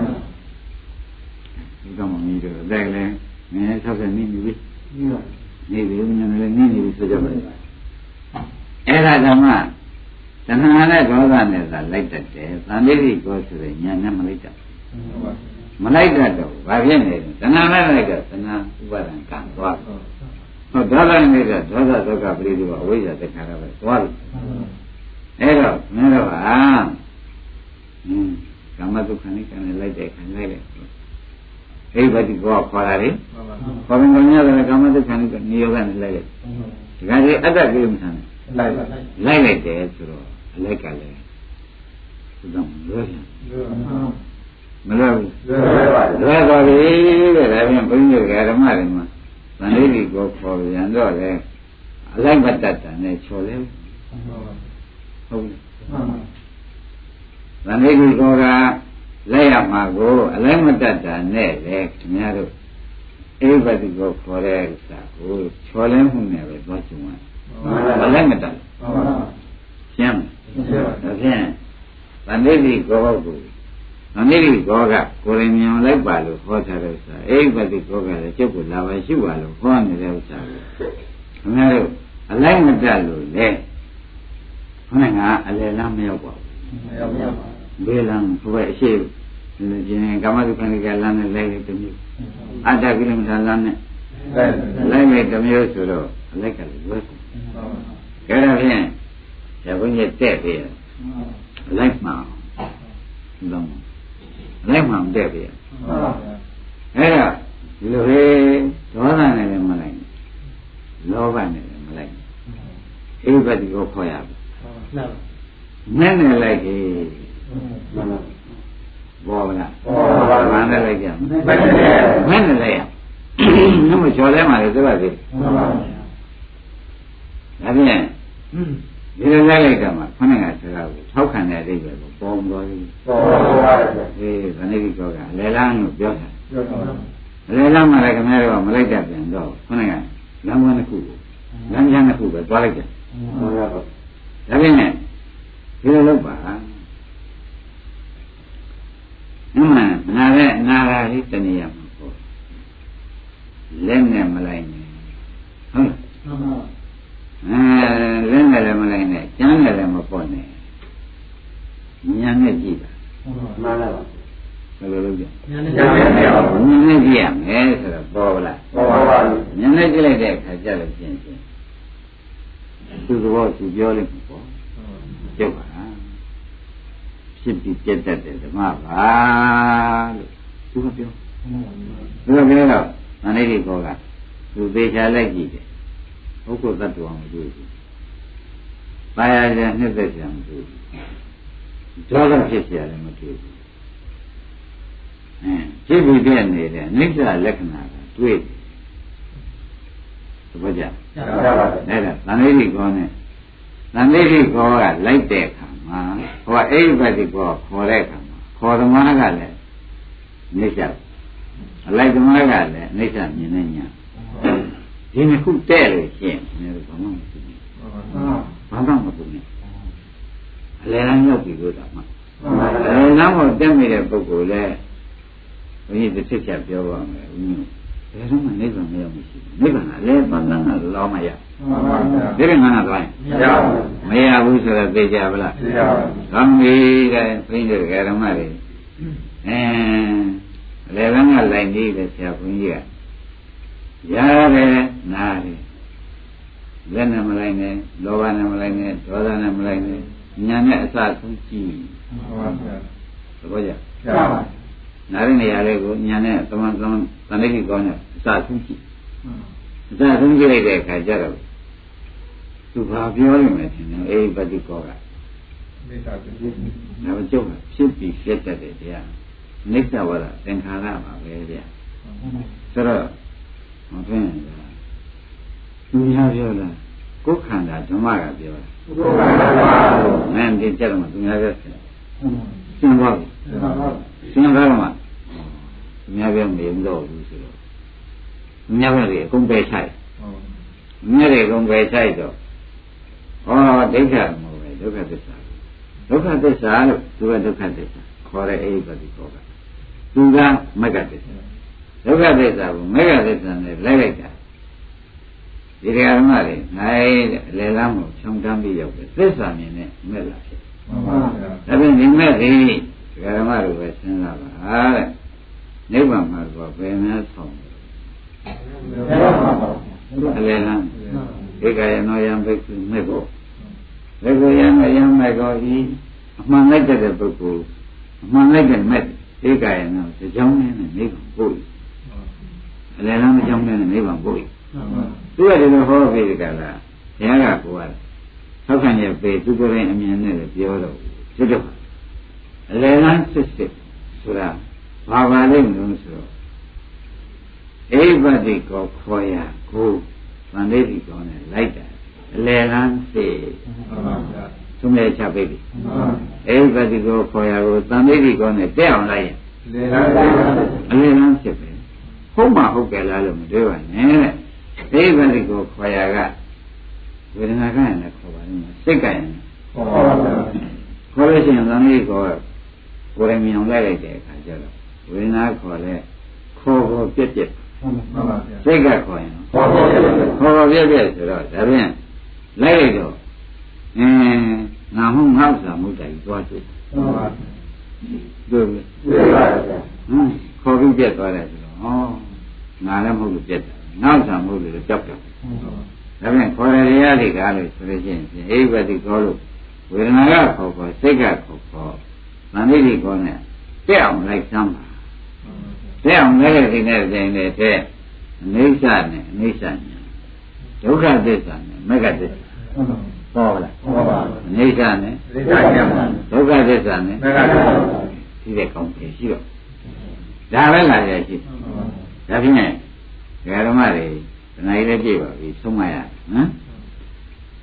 B: ဒီကမှမီးတော့တဲ့လေငယ်၆၀မိပြီနေပြီညနေလည်းနေနေပြီဆိုကြပါအဲ့ဒါဓမ္မတဏှာနဲ့ဒေါသနဲ့သာလိုက်တတ်တယ်သံဃိတိကောဆိုတဲ့ညာနဲ့မလိုက်တတ်မလိုက်တတ်တော့ဘာဖြစ်နေလဲတဏှာနဲ့လိုက်တော့တဏှာဥပါဒံကံသွားဟောဒေါသနဲ့ကဒေါသဒုက္ခပရိဒီဝအဝိဇ္ဇာတခါတော့ပဲသွားပြီအဲ့တော့မင်းတို့ဟာဟင်းကာမဒုက္ခနဲ့ကံနဲ့လိုက်တဲ့ခံလိုက်လိုက်အိဗတိကောခေါ်တာလေခေါ်ရင်ကောညတယ်ကာမဒုက္ခနဲ့နိယောဂနဲ့လိုက်လိုက်ဒီကနေ့အတ္တကိလေသာနဲ့လိုက်လိုက်လိုက်တယ်ဆိုတော့အလိုက်ကလည်းသူကလွယ်တယ်မလွယ်ဘူးလွယ်ပါဘူးလွယ်သွားပြီတဲ့ဒါပြန်ဘုန်းကြီးကဓမ္မတွေမှာသံဃိတိကိုခေါ်ပြန်တော့လေအလိုက်မတတ်တာနဲ့ချော်လဲဟုတ်ပြီသံဃိတိကိုကလက်ရမှာကိုအလိုက်မတတ်တာနဲ့လေခင်ဗျားတို့အိဗတိကိုခေါ်တဲ့ဥစ္စာကိုချော်လဲမှုနဲ့ပဲသွားကြုံရမလိုက်မတတ်ရှင်းဒါဖြင့်သံဃိတိကိုကိုသံဃိတိကိုကကိုယ်ရင်မြင်လိုက်ပါလို့ဟောထားတဲ့ဥစ္စာအိဗတိကိုကလည်းကျုပ်ကိုလာပါရှိပါလို့ဟောနေတဲ့ဥစ္စာကိုခင်ဗျားတို့အလိုက်မတတ်လို့လေခဏကအလယ်လမ်းမရောက်ပါဘူးမရောက်ပါဘူးဘေးလမ်းဘယ်အရှိဒီကျင်ကာမဒုက္ခနိကလမ်းနဲ့လိုက်တဲ့မျိုးအတ္တကိလေသာလမ်းနဲ့လိုက်လိုက်တဲ့မျိုးဆိုတော့အလိုက်ကလည်းဝဲကုန်ကြဲဒါဖြင့်ဇဘုန်းကြီးတက်ပြီအလိုက်မှန်လုံးအလိုက်မှန်တက်ပြီအဲ့ဒါဒီလိုပဲဒေါသနဲ့လည်းမလိုက်လောဘနဲ့လည်းမလိုက်အိဗတိကိုခေါ်ရဘူးနဲ့နဲ့လိုက်ပြီဘောဗလားဘောဗလားနဲ့လိုက်ကြမဲ့နဲ့လိုက်ရနှမချော်လဲမှာလေသူကသိဒါဖြင့်ဒီလိုလိုက်လိုက်တော့မှခொနဲ့ကစကားကိုထောက်ခံတဲ့အဓိပ္ပာယ်ကိုပေါ်ပေါ်ပြီပေါ်ပါပါအေးဗန္ဓိကောကအလယ်လန်းလို့ပြောတာပြောပါဘူးအလယ်လန်းမှလည်းခင်ဗျားတို့ကမလိုက်တတ်ပြန်တော့ခொနဲ့ကလမ်းဝန်းတစ်ခုကိုလမ်းကျမ်းတစ်ခုပဲသွားလိုက်တယ်ဟုတ်ပါဘူးဒါဖြင့်ဒီလိုလုပ်ပါအမှန်နာတဲ့နာရာလေးတဏှာမှာပေါ့လက်နဲ့မလိုက်နဲ့ဟုတ်လားမှန်ပါအဲလက်နဲ့လည်းမလိုက်နဲ့ကျမ်းနဲ့လည်းမပေါ့နဲ့ဉာဏ်နဲ့ကြည့်ပါမှန်ပါပါဘယ်လိုလုပ်ကြဉာဏ်နဲ့ကြည့်ရမယ်ဉာဏ်နဲ့ကြည့်ရမယ်ဆိုတော့ပေါ်လားပေါ်ပါပါဉာဏ်နဲ့ကြည့်လိုက်တဲ့အခါကျလို့ရှင်းရှင်းသူသဘောသူပြောလိုက်ပေါ့ကျုပ်ပါဖြစ်ပြီးပြတ်တတ်တယ်ဓမ္မပါလို့သူကပြောသူကပြောတော့မန္တလေးကောကသူသေးချာလိုက်ကြည့်တယ်ဟုတ်ကိုသတ္တဝါမတွေ့ဘူးပါရကြနှစ်သက်ကြမတွေ့ဘူးဒေါသဖြစ်เสียလည်းမတွေ့ဘူးအဲဖြစ်ပြီးပြတ်နေတယ်နိစ္စလက္ခဏာကတွေ့တယ်သဘောကျအဲ့ဒါသန္တိတိကောနဲ့သန္တိတိကောကလိုက်တဲ့အခါမှာဟိုကအိဗတိကောခေါ်တဲ့အခါမှာခေါ်သမားကလည်းနိစ္စအလိုက်သမားကလည်းနိစ္စမြင်နေညာဒီနှစ်ခုတဲ့လို့ရှင်းတယ်ဘာမှမသိဘူးဘာမှမသိဘူးအလယ်လမ်းရောက်ပြီလို့တော့မှအလယ်လမ်းကိုတက်မိတဲ့ပုဂ္ဂိုလ်လည်းဘုန်းကြီးတစ်ချက်ချက်ပြောပါမယ်ဦးမျိုးဘယ်တော့မှနိဗ္ဗာန်မရောက်မရှိဘူးနိဗ္ဗာန်ကလည်းပန်းကန်းကလောမရဒီကငါးသွားရင်မရဘူးဆိုတော့သိကြပါလားသိပါဘူးကောင်းပြီတဲ့ဘုန်းကြီးတွေကဓမ္မတွေအဲလေဘန်းကလိုက်နေတယ်ဆရာဘုန်းကြီးကရတယ်နားတယ်လက်နဲ့မလိုက်နဲ့လောဘနဲ့မလိုက်နဲ့ဒေါသနဲ့မလိုက်နဲ့ညာနဲ့အစဆုံးကြည့်ဟုတ်ပါဗျာသဘောကျဟုတ်ပါနားတဲ့နေရာလေးကိုညာနဲ့သမန်သမန်တဏှိတိကောနဲ့အစဆုံးကြည့်အစဆုံးကြည့်လိုက်တဲ့အခါကျတော့သူဘာပြောလိမ့်မယ်ထင်တယ်အေးပฏิကောကနိစ္စဖြစ်ဒါမကျုပ်ကဖြစ်ပြီးဖြစ်တတ်တယ်တရားနိစ္စဝရသင်္ခါရပါပဲဗျာဆိုတော့မဖြစ်ရင်သူများပြောလားကိုယ်ခန္ဓာဓမ္မကပြောတာကိုယ်ခန္ဓာဓမ္မမင်းဒီကြက်တော့သူများပြောတယ်ရှင်းပါဘူးရှင်းပါတော့သူများပြောမယုံတော့ဘူးဆိုတော့သူများပြောတယ်အကုန်ပဲဆိုင်မြတ်တွေအကုန်ပဲဆိုင်တော့ဟောဒိဋ္ဌာမဟုတ်ပဲဒုက္ခသစ္စာဒုက္ခသစ္စာလို့သူကဒုက္ခသစ္စာခေါ်တဲ့အိပတိခေါ်တာသူကမဂ္ဂသစ္စာဒုက္ခသစ္စာကိုမဂ္ဂသစ္စာနဲ့လိုက်လိုက်တာဒီဓမ္မတွေနိုင်တဲ့အလယ်လမ်းကိုခြုံတမ်းပြီးရောက်တယ်သစ္စာမြင်နဲ့မဲ့လာဖြစ်မှန်ပါဗျာဒါပြင်ဒီမဲ့ဒီဓမ္မတွေပဲစဉ်းစားပါတဲ့နိဗ္ဗာန်မှာတော့ဘယ်နဲ့ဆောင်လဲအလယ်လမ်းဧကယနောယံဘိက္ခုမဲ့ကိုဘိက္ခုယံယံမဲ့ကိုဤအမှန်လိုက်တဲ့ပုဂ္ဂိုလ်အမှန်လိုက်တဲ့မဲ့ဧကယနောဒီကြောင်းနဲ့နိဗ္ဗာန်ပို့အလယ်လမ်းမကြောင်းနဲ့နိဗ္ဗာန်ပို့သူကဒီလိုဟောပြီးကြလားဘုရားကကိုယ်ကထောက်ခံရပေသူကိုယ်တိုင်အမြင်နဲ့ပြောတော့ဖြစ်တော့အလယ်လမ်းစစ်စစ်ဆိုတာဘာပါလိမ့်မလို့ဆိုတော့အိဗတိကောခေါ်ရကိုသန္တိတိကောနဲ့လိုက်တာအလယ်လမ်းစစ်မှန်ပါဗျာသုံးရချပိတ်ပြီအိဗတိကောခေါ်ရကိုသန္တိတိကောနဲ့တက်အောင်လိုက်ရင်အလယ်လမ်းစစ်ပဲဟုတ်မှဟုတ်ကြလားလို့မတွေးပါနဲ့အိဗတိကိုခေါ်ရကဝေဒနာကရင်လည်းခေါ်ပါလိမ့်မယ်စိတ်ကရင်ခေါ်ပါပါခေါ်လို့ရှိရင်သံဃိကောကိုယ်ရမြင်လိုက်လိုက်တဲ့အခါကျတော့ဝေဒနာခေါ်လဲခေါ်ခေါ်ပြက်ပြက်မှန်ပါဗျာစိတ်ကခေါ်ရင်ခေါ်ခေါ်ပြက်ပြက်ခေါ်ခေါ်ပြက်ပြက်ဆိုတော့ဒါဖြင့်လိုက်လိုက်တော့အင်းငါမှုငါ့ဥစ္စာမှုတိုင်သွားတွေ့မှန်ပါတွေ့ပြီတွေ့ပါဗျာဟမ်ခေါ်ပြီးပြက်သွားတယ်ဆိုတော့ဟောငါလည်းမဟုတ်လို့ပြက်တယ်ငါ့ဥစ္စာမဟုတ်လို့ကြောက်တယ်ဒါဖြင့်ခေါ်ရရတွေကားလို့ဆိုလို့ရှိရင်အိဗတိခေါ်လို့ဝေဒနာကခေါ်ခေါ်စိတ်ကခေါ်ခေါ်သံဃိတိခေါ်နဲ့တက်အောင်လိုက်စမ်းပါတက်အောင်လည်းဒီနဲ့တိုင်းနဲ့တဲ့အိဋ္ဌနဲ့အိဋ္ဌညာဒုက္ခသစ္စာနဲ့မဂ္ဂသစ္စာဟောလားဟောပါဘူးအိဋ္ဌနဲ့အိဋ္ဌညာဒုက္ခသစ္စာနဲ့မဂ္ဂသစ္စာဒီတဲ့ကောင်းပြီရှိတော့ဒါပဲလာရရှိဒါဖြင့်ဓမ္မတွေတဏှာကြီးလည်းပြည့်ပါပြီဆုံးမရနော်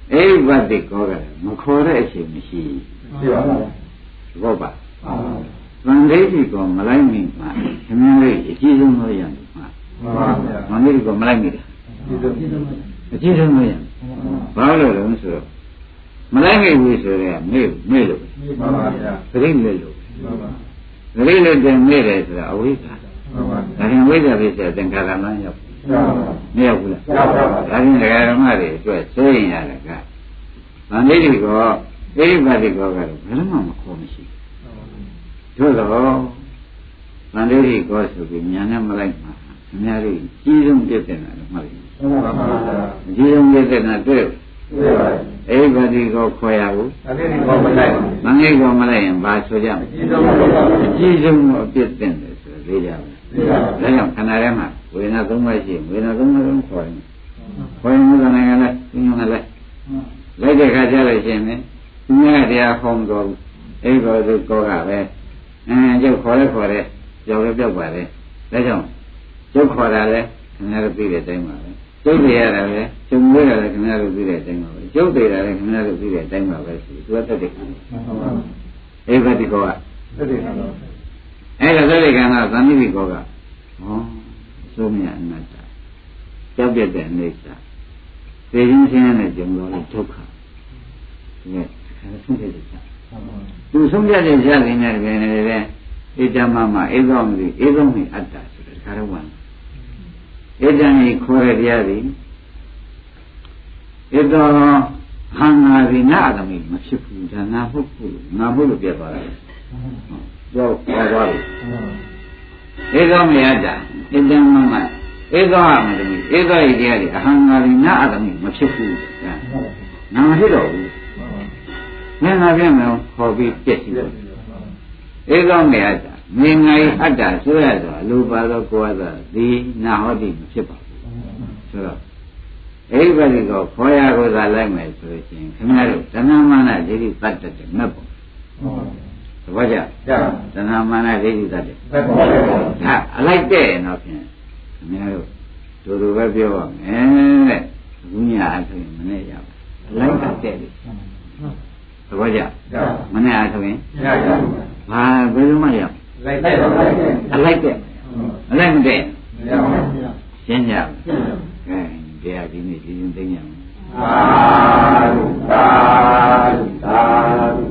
B: အိဗတ်တိကောကမခေါ်တဲ့အချိန်မရှိဘောပါသံဒိဋ္ဌိကောမလိုက်မိမှာသမင်းလေးအကြီးဆုံးလို့ရတယ်မှာသံဒိဋ္ဌိကောမလိုက်မိတာအကြီးဆုံးလို့ရဘာလို့လဲဆိုတော့မလိုက်မိဘူးဆိုတော့မေ့မေ့လို့သတိမေ့လို့သတိနဲ့တင်မေ့တယ်ဆိုတာအဝိဇ္ဇာဒါရင်ဝိဇ္ဇာဖြစ်တဲ့သင်္ခါရမှန်းရောက်မရောက်ဘူးလားဒါရင်ဒကာဓမ္မတွေအတွက်သိရင်ရတယ်ကဗန္ဓိတိကောအိဗတ်တိကောကတော့ဘယ်မှမခေါ်မရှိဘူးတို့တော့ဗန္ဓိတိကောဆိုပြီးညာနဲ့မလိုက်မှာအများကြီးကြီးဆုံးပြည့်တဲ့နာတော့မှတ်ပြီကြီးဆုံးပြည့်တဲ့နာတွေ့အိဗတ်တိကောခေါ်ရဘူးဗန္ဓိတိကောမလိုက်ဗန္ဓိတိကောမလိုက်ရင်ဘာဆိုကြမလဲအကြီးဆုံးအပြည့်တဲ့တယ်ဆိုသေးကြဘူးဒါကြောင့်ခန္ဓာထဲမှာဝေဒနာသုံးပါးရှိဝေဒနာသုံးပါးလုံးခေါ်ရင်ခေါ်ရင်ဘုရားနိုင်ငံလဲသင်္ညောင်းလဲလိုက်တဲ့ခါကျလို့ရှိရင်သူများတရားဟောမတော်ဘူးအဲ့ဘောသူကောကပဲအဲကျုပ်ခေါ်လဲခေါ်တယ်ကြောက်လဲပြောက်ပါလေဒါကြောင့်ကျုပ်ခေါ်တာလဲခင်ဗျားတို့သိတဲ့အတိုင်းပါပဲကျုပ်တွေရတာလဲကျုံမွေးတာလဲခင်ဗျားတို့သိတဲ့အတိုင်းပါပဲကျုပ်တွေတာလဲခင်ဗျားတို့သိတဲ့အတိုင်းပါပဲဆိုသူကသက်တဲ့ခံအဲ့ဘက်ဒီကောကသက်တဲ့ခံအဲ့ဒါသက်တဲ့ခံကသံမိကောကဟောသုံးမြအနတ္တကြောက်ပြတဲ့အိဋ္ဌာသိချင်းချင်းနဲ့ကြုံတော့ဒုက္ခဒီကဆုံးဖြတ်ချက်သူဆုံးဖြတ်ချက်ရနေတဲ့ပဲလေဣဒ္ဓမမဧသောမတိဧသောမိအတ္တဆိုတဲ့ခါရဝံဣဒ္ဓံဤခေါ်ရတရားသည်ဣသောဟံငါရိနာအတမိမဖြစ်ဘူးဒါငါဟုတ်ဘူးငါဟုတ်လို့ပြသွားတယ်ကြောက်သွားသွားပြီဧသောမိအတ္တဣဒ္ဓမမဧသောအမတမိဧသောဤတရားသည်အဟံငါရိနာအတမိမဖြစ်ဘူးငါမဖြစ်တော့ဘူးငါငါပြန်မယ်ဟောပြီးပြည့်စီတယ်ဧသောမိအတ္တမင်းငါ၏အတ္တဆိုရတော့အလိုပါသောကိုယ်သာဒီနာဟောတိမဖြစ်ပါဘူးဆိုတော့အိဗတိကောခေါ်ရကိုသာလိုက်မယ်ဆိုလို့ရှိရင်ခင်ဗျားတို့တဏှာမာနဒိဋ္ဌိတတ်တဲ့မက်ပေါ့သဘောကျတဏှာမာနဒိဋ္ဌိတတ်တဲ့ဒါအလိုက်တဲ့တော့ဖြင့်ခင်ဗျားတို့ဒူဒူပဲပြောပါမယ်တဲ့အခုညအားဆိုရင်မနဲ့ရပါအလိုက်ကတဲ့လေသဘောကျမနဲ့အားဆိုရင်ဘာဘယ်လိုမှရလိုက်တဲ့အလိုက်တဲ့အလိုက်မတဲ့ရှင်းကြကဲတရားဒီနေ့ဒီရင်သိညာသာသာသာ